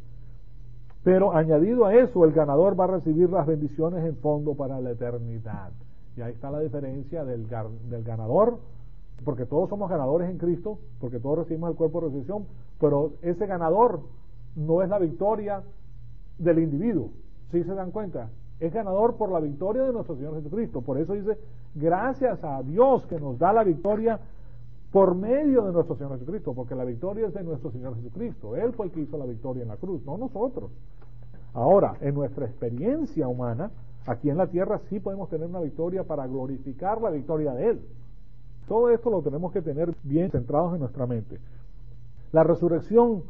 Pero añadido a eso, el ganador va a recibir las bendiciones en fondo para la eternidad. Y ahí está la diferencia del ganador, porque todos somos ganadores en Cristo, porque todos recibimos el cuerpo de resurrección, pero ese ganador no es la victoria del individuo. ¿Sí se dan cuenta? Es ganador por la victoria de nuestro Señor Jesucristo. Por eso dice, gracias a Dios que nos da la victoria por medio de nuestro Señor Jesucristo, porque la victoria es de nuestro Señor Jesucristo. Él fue el que hizo la victoria en la cruz, no nosotros. Ahora, en nuestra experiencia humana, aquí en la tierra sí podemos tener una victoria para glorificar la victoria de Él. Todo esto lo tenemos que tener bien centrados en nuestra mente. La resurrección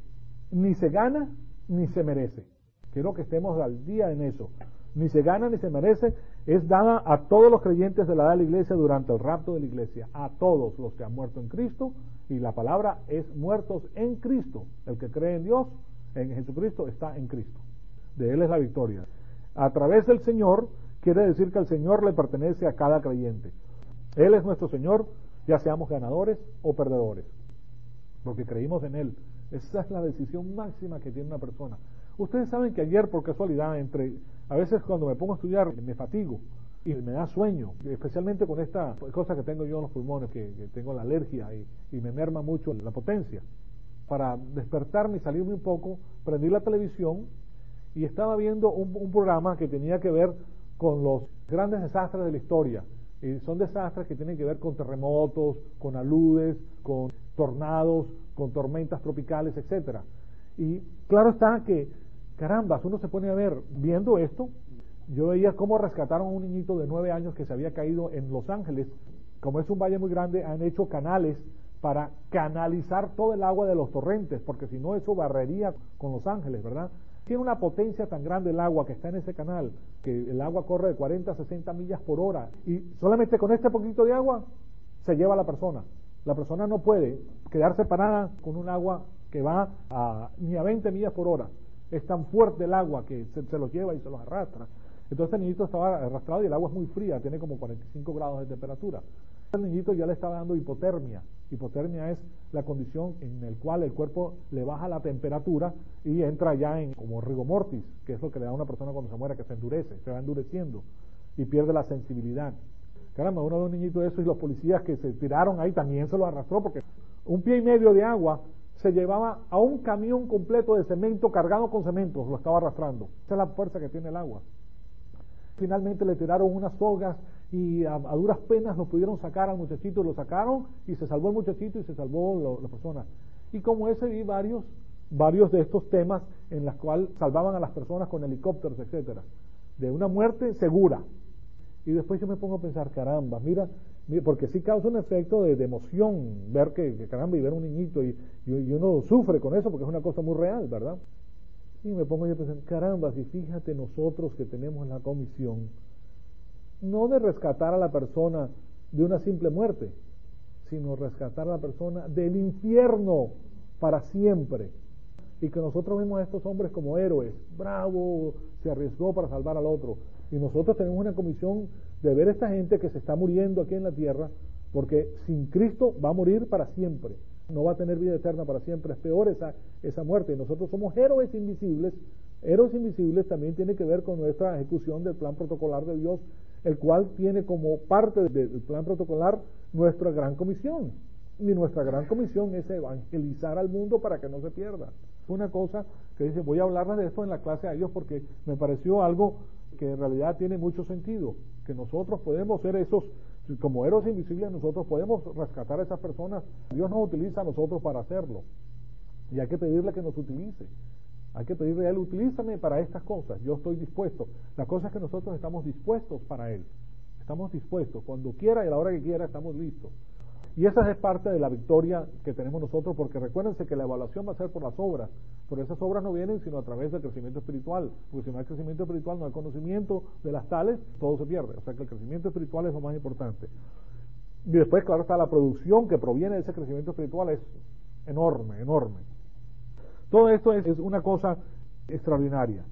ni se gana ni se merece. Quiero que estemos al día en eso. Ni se gana ni se merece, es dada a todos los creyentes de la edad de la iglesia durante el rapto de la iglesia, a todos los que han muerto en Cristo, y la palabra es muertos en Cristo. El que cree en Dios, en Jesucristo, está en Cristo. De Él es la victoria. A través del Señor, quiere decir que el Señor le pertenece a cada creyente. Él es nuestro Señor, ya seamos ganadores o perdedores, porque creímos en Él. Esa es la decisión máxima que tiene una persona. Ustedes saben que ayer, por casualidad, a veces cuando me pongo a estudiar me fatigo y me da sueño, especialmente con esta cosa que tengo yo en los pulmones, que tengo la alergia y me merma mucho la potencia. Para despertarme y salirme un poco, prendí la televisión y estaba viendo un programa que tenía que ver con los grandes desastres de la historia. Y son desastres que tienen que ver con terremotos, con aludes, con tornados, con tormentas tropicales, etcétera. Y claro está que, caramba, uno se pone a ver, viendo esto, yo veía cómo rescataron a un niñito de 9 años que se había caído en Los Ángeles. Como es un valle muy grande, han hecho canales para canalizar todo el agua de los torrentes, porque si no eso barrería con Los Ángeles, ¿verdad? Tiene una potencia tan grande el agua que está en ese canal, que el agua corre de 40 a 60 millas por hora, y solamente con este poquito de agua se lleva a la persona. La persona no puede quedarse parada con un agua que va ni a 20 millas por hora. Es tan fuerte el agua que se los lleva y se los arrastra. Entonces el niñito estaba arrastrado y el agua es muy fría, tiene como 45 grados de temperatura. El niñito ya le estaba dando hipotermia. Hipotermia es la condición en la cual el cuerpo le baja la temperatura y entra ya en como rigor mortis, que es lo que le da a una persona cuando se muere, que se endurece, se va endureciendo y pierde la sensibilidad. Caramba, uno ve un niñito de eso y los policías que se tiraron ahí también se lo arrastró, porque 1,5 pies de agua se llevaba a un camión completo de cemento cargado con cemento, lo estaba arrastrando. Esa es la fuerza que tiene el agua. Finalmente le tiraron unas sogas y a duras penas lo pudieron sacar al muchachito, lo sacaron y se salvó el muchachito y se salvó la persona. Y como ese vi varios de estos temas en los cuales salvaban a las personas con helicópteros, etcétera, de una muerte segura. Y después yo me pongo a pensar, caramba, mira, porque sí causa un efecto de emoción ver que caramba, y ver un niñito y uno sufre con eso porque es una cosa muy real, ¿verdad? Y me pongo yo a pensar, caramba, si fíjate nosotros que tenemos la comisión no de rescatar a la persona de una simple muerte, sino rescatar a la persona del infierno para siempre. Y que nosotros vemos a estos hombres como héroes, bravo, se arriesgó para salvar al otro. Y nosotros tenemos una comisión de ver a esta gente que se está muriendo aquí en la tierra, porque sin Cristo va a morir para siempre, no va a tener vida eterna para siempre, es peor esa muerte. Y nosotros somos héroes invisibles. Héroes invisibles también tiene que ver con nuestra ejecución del plan protocolar de Dios, el cual tiene como parte del plan protocolar nuestra gran comisión. Y nuestra gran comisión es evangelizar al mundo para que no se pierda. Una cosa que dice, voy a hablarles de esto en la clase a ellos porque me pareció algo que en realidad tiene mucho sentido, que nosotros podemos ser esos, como héroes invisibles, nosotros podemos rescatar a esas personas. Dios nos utiliza a nosotros para hacerlo, y hay que pedirle que nos utilice. Hay que pedirle a Él, utilízame para estas cosas, yo estoy dispuesto. La cosa es que nosotros estamos dispuestos para Él, estamos dispuestos, cuando quiera y a la hora que quiera estamos listos. Y esa es parte de la victoria que tenemos nosotros, porque recuérdense que la evaluación va a ser por las obras, pero esas obras no vienen sino a través del crecimiento espiritual, porque si no hay crecimiento espiritual, no hay conocimiento de las tales, todo se pierde. O sea que el crecimiento espiritual es lo más importante. Y después, claro, está la producción que proviene de ese crecimiento espiritual, es enorme, enorme. Todo esto es una cosa extraordinaria.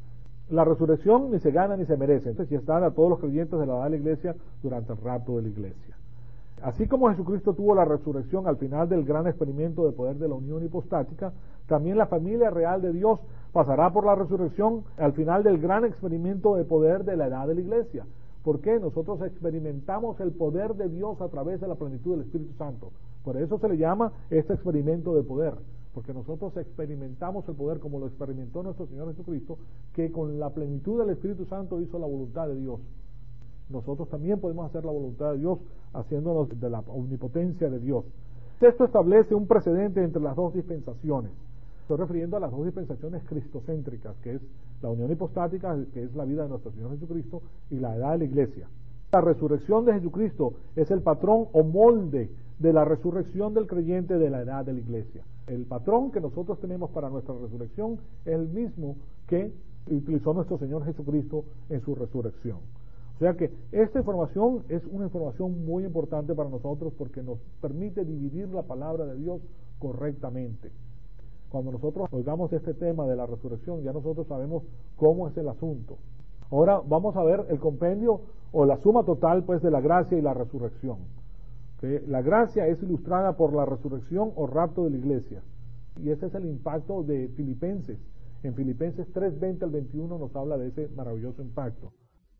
La resurrección ni se gana ni se merece. Entonces, ya están a todos los creyentes de la edad de la iglesia durante el rapto de la iglesia. Así como Jesucristo tuvo la resurrección al final del gran experimento de poder de la unión hipostática, también la familia real de Dios pasará por la resurrección al final del gran experimento de poder de la edad de la iglesia. ¿Por qué? Nosotros experimentamos el poder de Dios a través de la plenitud del Espíritu Santo. Por eso se le llama este experimento de poder, porque nosotros experimentamos el poder como lo experimentó nuestro Señor Jesucristo, que con la plenitud del Espíritu Santo hizo la voluntad de Dios. Nosotros también podemos hacer la voluntad de Dios haciéndonos de la omnipotencia de Dios. Esto establece un precedente entre las dos dispensaciones. Estoy refiriendo a las dos dispensaciones cristocéntricas, que es la unión hipostática, que es la vida de nuestro Señor Jesucristo, y la edad de la iglesia. La resurrección de Jesucristo es el patrón o molde de la resurrección del creyente de la edad de la iglesia. El patrón que nosotros tenemos para nuestra resurrección es el mismo que utilizó nuestro Señor Jesucristo en su resurrección. O sea que esta información es una información muy importante para nosotros porque nos permite dividir la palabra de Dios correctamente. Cuando nosotros oigamos este tema de la resurrección, ya nosotros sabemos cómo es el asunto. Ahora vamos a ver el compendio o la suma total pues de la gracia y la resurrección. ¿Okay? La gracia es ilustrada por la resurrección o rapto de la iglesia. Y ese es el impacto de Filipenses. En Filipenses 3:20 al 21 nos habla de ese maravilloso impacto.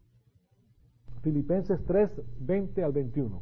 Filipenses 3:20 al 21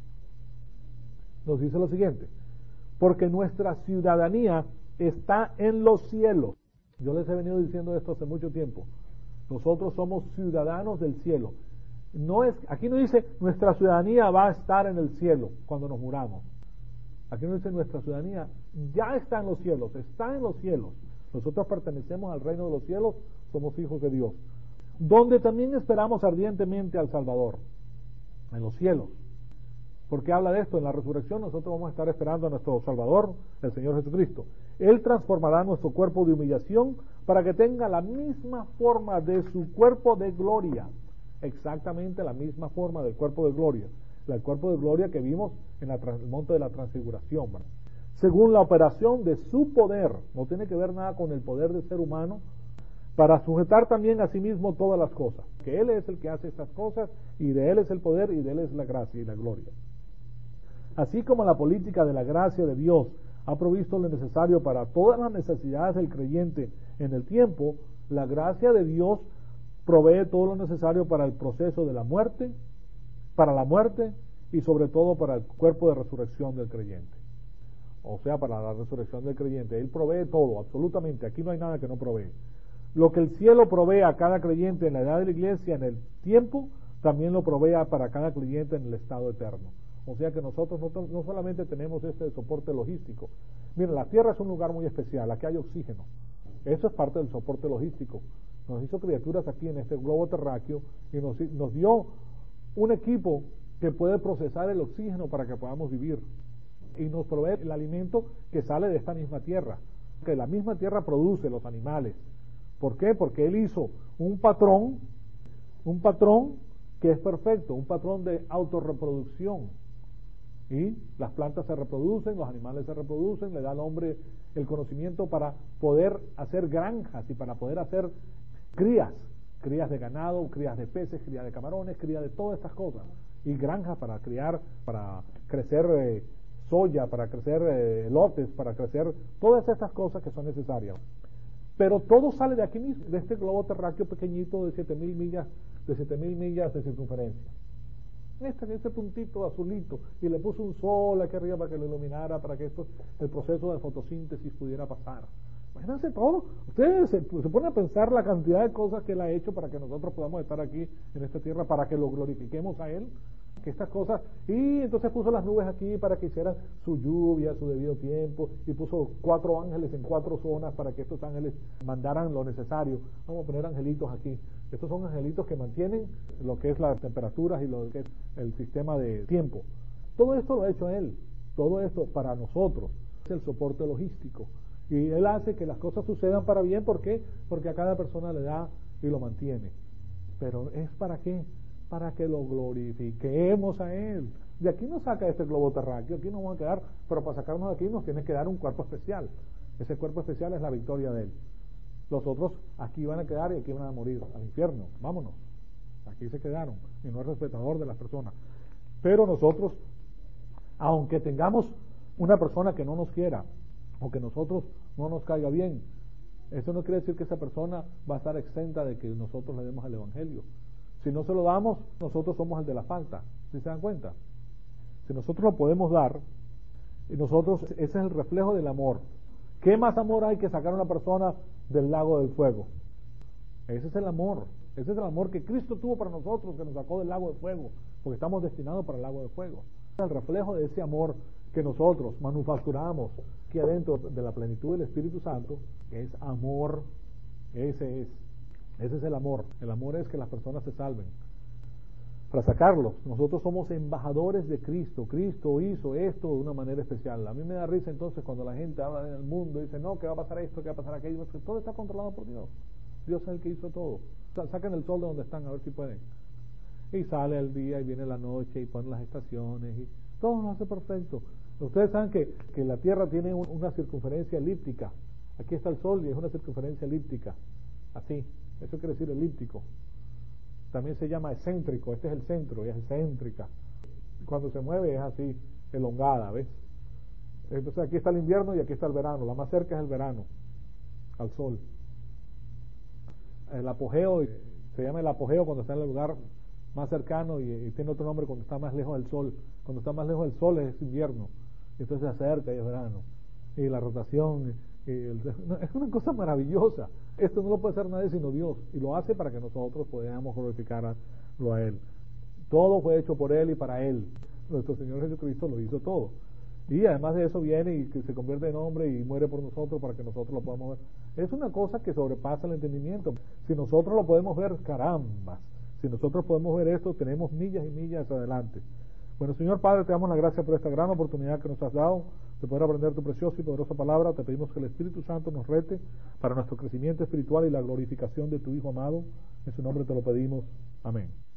nos dice lo siguiente: porque nuestra ciudadanía está en los cielos. Yo les he venido diciendo esto hace mucho tiempo. Nosotros somos ciudadanos del cielo. Aquí no dice nuestra ciudadanía va a estar en el cielo cuando nos muramos. Aquí no dice nuestra ciudadanía ya está en los cielos, está en los cielos. Nosotros pertenecemos al reino de los cielos, somos hijos de Dios, donde también esperamos ardientemente al Salvador, en los cielos. ¿Por qué habla de esto? En la resurrección nosotros vamos a estar esperando a nuestro Salvador, el Señor Jesucristo. Él transformará nuestro cuerpo de humillación para que tenga la misma forma de su cuerpo de gloria. Exactamente la misma forma del cuerpo de gloria. El cuerpo de gloria que vimos en el monte de la transfiguración, ¿verdad? Según la operación de su poder, no tiene que ver nada con el poder del ser humano, para sujetar también a sí mismo todas las cosas. Que Él es el que hace estas cosas, y de Él es el poder, y de Él es la gracia y la gloria. Así como la política de la gracia de Dios ha provisto lo necesario para todas las necesidades del creyente en el tiempo, la gracia de Dios provee todo lo necesario para el proceso de la muerte y sobre todo para el cuerpo de resurrección del creyente. O sea, para la resurrección del creyente. Él provee todo, absolutamente. Aquí no hay nada que no provee. Lo que el cielo provee a cada creyente en la edad de la iglesia, en el tiempo, también lo provee para cada creyente en el estado eterno. O sea que nosotros no solamente tenemos este soporte logístico. Miren, la Tierra es un lugar muy especial, aquí hay oxígeno. Eso es parte del soporte logístico. Nos hizo criaturas aquí en este globo terráqueo y nos dio un equipo que puede procesar el oxígeno para que podamos vivir. Y nos provee el alimento que sale de esta misma tierra. Que la misma tierra produce los animales. ¿Por qué? Porque Él hizo un patrón que es perfecto, un patrón de autorreproducción. Y las plantas se reproducen, los animales se reproducen, le da al hombre el conocimiento para poder hacer granjas y para poder hacer crías de ganado, crías de peces, crías de camarones, crías de todas estas cosas. Y granjas para criar, para crecer soya, para crecer elotes, para crecer todas estas cosas que son necesarias. Pero todo sale de aquí mismo, de este globo terráqueo pequeñito de 7.000 millas de circunferencia. Este puntito azulito, y le puso un sol aquí arriba para que lo iluminara, para que el proceso de fotosíntesis pudiera pasar. Imagínense todo. Ustedes se ponen a pensar la cantidad de cosas que Él ha hecho para que nosotros podamos estar aquí en esta tierra, para que lo glorifiquemos a Él. Que estas cosas, y entonces puso las nubes aquí para que hicieran su lluvia, su debido tiempo, y puso 4 ángeles en 4 zonas para que estos ángeles mandaran lo necesario. Vamos a poner angelitos aquí. Estos son angelitos que mantienen lo que es las temperaturas y lo que es el sistema de tiempo. Todo esto lo ha hecho Él. Todo esto para nosotros es el soporte logístico. Y Él hace que las cosas sucedan para bien. ¿Por qué? Porque a cada persona le da y lo mantiene. Pero ¿es para qué? Para que lo glorifiquemos a Él. De aquí nos saca este globo terráqueo, aquí nos vamos a quedar, pero para sacarnos de aquí nos tiene que dar un cuerpo especial. Ese cuerpo especial es la victoria de Él. Los otros aquí van a quedar y aquí van a morir al infierno, vámonos. Aquí se quedaron y no es respetador de las personas. Pero nosotros, aunque tengamos una persona que no nos quiera o que nosotros no nos caiga bien, eso no quiere decir que esa persona va a estar exenta de que nosotros le demos el evangelio. Si no se lo damos, nosotros somos el de la falta. ¿Sí se dan cuenta? Si nosotros lo podemos dar, y nosotros, ese es el reflejo del amor. ¿Qué más amor hay que sacar a una persona del lago del fuego? Ese es el amor. Ese es el amor que Cristo tuvo para nosotros, que nos sacó del lago de fuego, porque estamos destinados para el lago de fuego. El reflejo de ese amor que nosotros manufacturamos aquí adentro de la plenitud del Espíritu Santo es amor. Ese es el amor. El amor es que las personas se salven. Para sacarlos, nosotros somos embajadores de Cristo. Cristo hizo esto de una manera especial. A mí me da risa entonces cuando la gente habla del mundo y dice, no, que va a pasar esto, que va a pasar aquello. Todo está controlado por Dios. Dios es el que hizo todo. Saquen el sol de donde están, a ver si pueden. Y sale el día y viene la noche y ponen las estaciones y todo lo hace perfecto. Ustedes saben que la Tierra tiene una circunferencia elíptica. Aquí está el sol y es una circunferencia elíptica. Así, eso quiere decir elíptico. También se llama excéntrico. Este es el centro y es excéntrica. Cuando se mueve es así, elongada, ¿ves? Entonces aquí está el invierno y aquí está el verano. La más cerca es el verano, al sol. El apogeo, se llama el apogeo cuando está en el lugar más cercano y tiene otro nombre cuando está más lejos del sol. Cuando está más lejos del sol es invierno, entonces se acerca y es verano. Y la rotación, es una cosa maravillosa. Esto no lo puede hacer nadie sino Dios, y lo hace para que nosotros podamos glorificarlo a Él. Todo fue hecho por Él y para Él. Nuestro Señor Jesucristo lo hizo todo. Y además de eso viene y que se convierte en hombre y muere por nosotros para que nosotros lo podamos ver. Es una cosa que sobrepasa el entendimiento. Si nosotros lo podemos ver, carambas. Si nosotros podemos ver esto, tenemos millas y millas adelante. Bueno, Señor Padre, te damos la gracia por esta gran oportunidad que nos has dado de poder aprender tu preciosa y poderosa palabra. Te pedimos que el Espíritu Santo nos rete para nuestro crecimiento espiritual y la glorificación de tu Hijo amado. En su nombre te lo pedimos. Amén.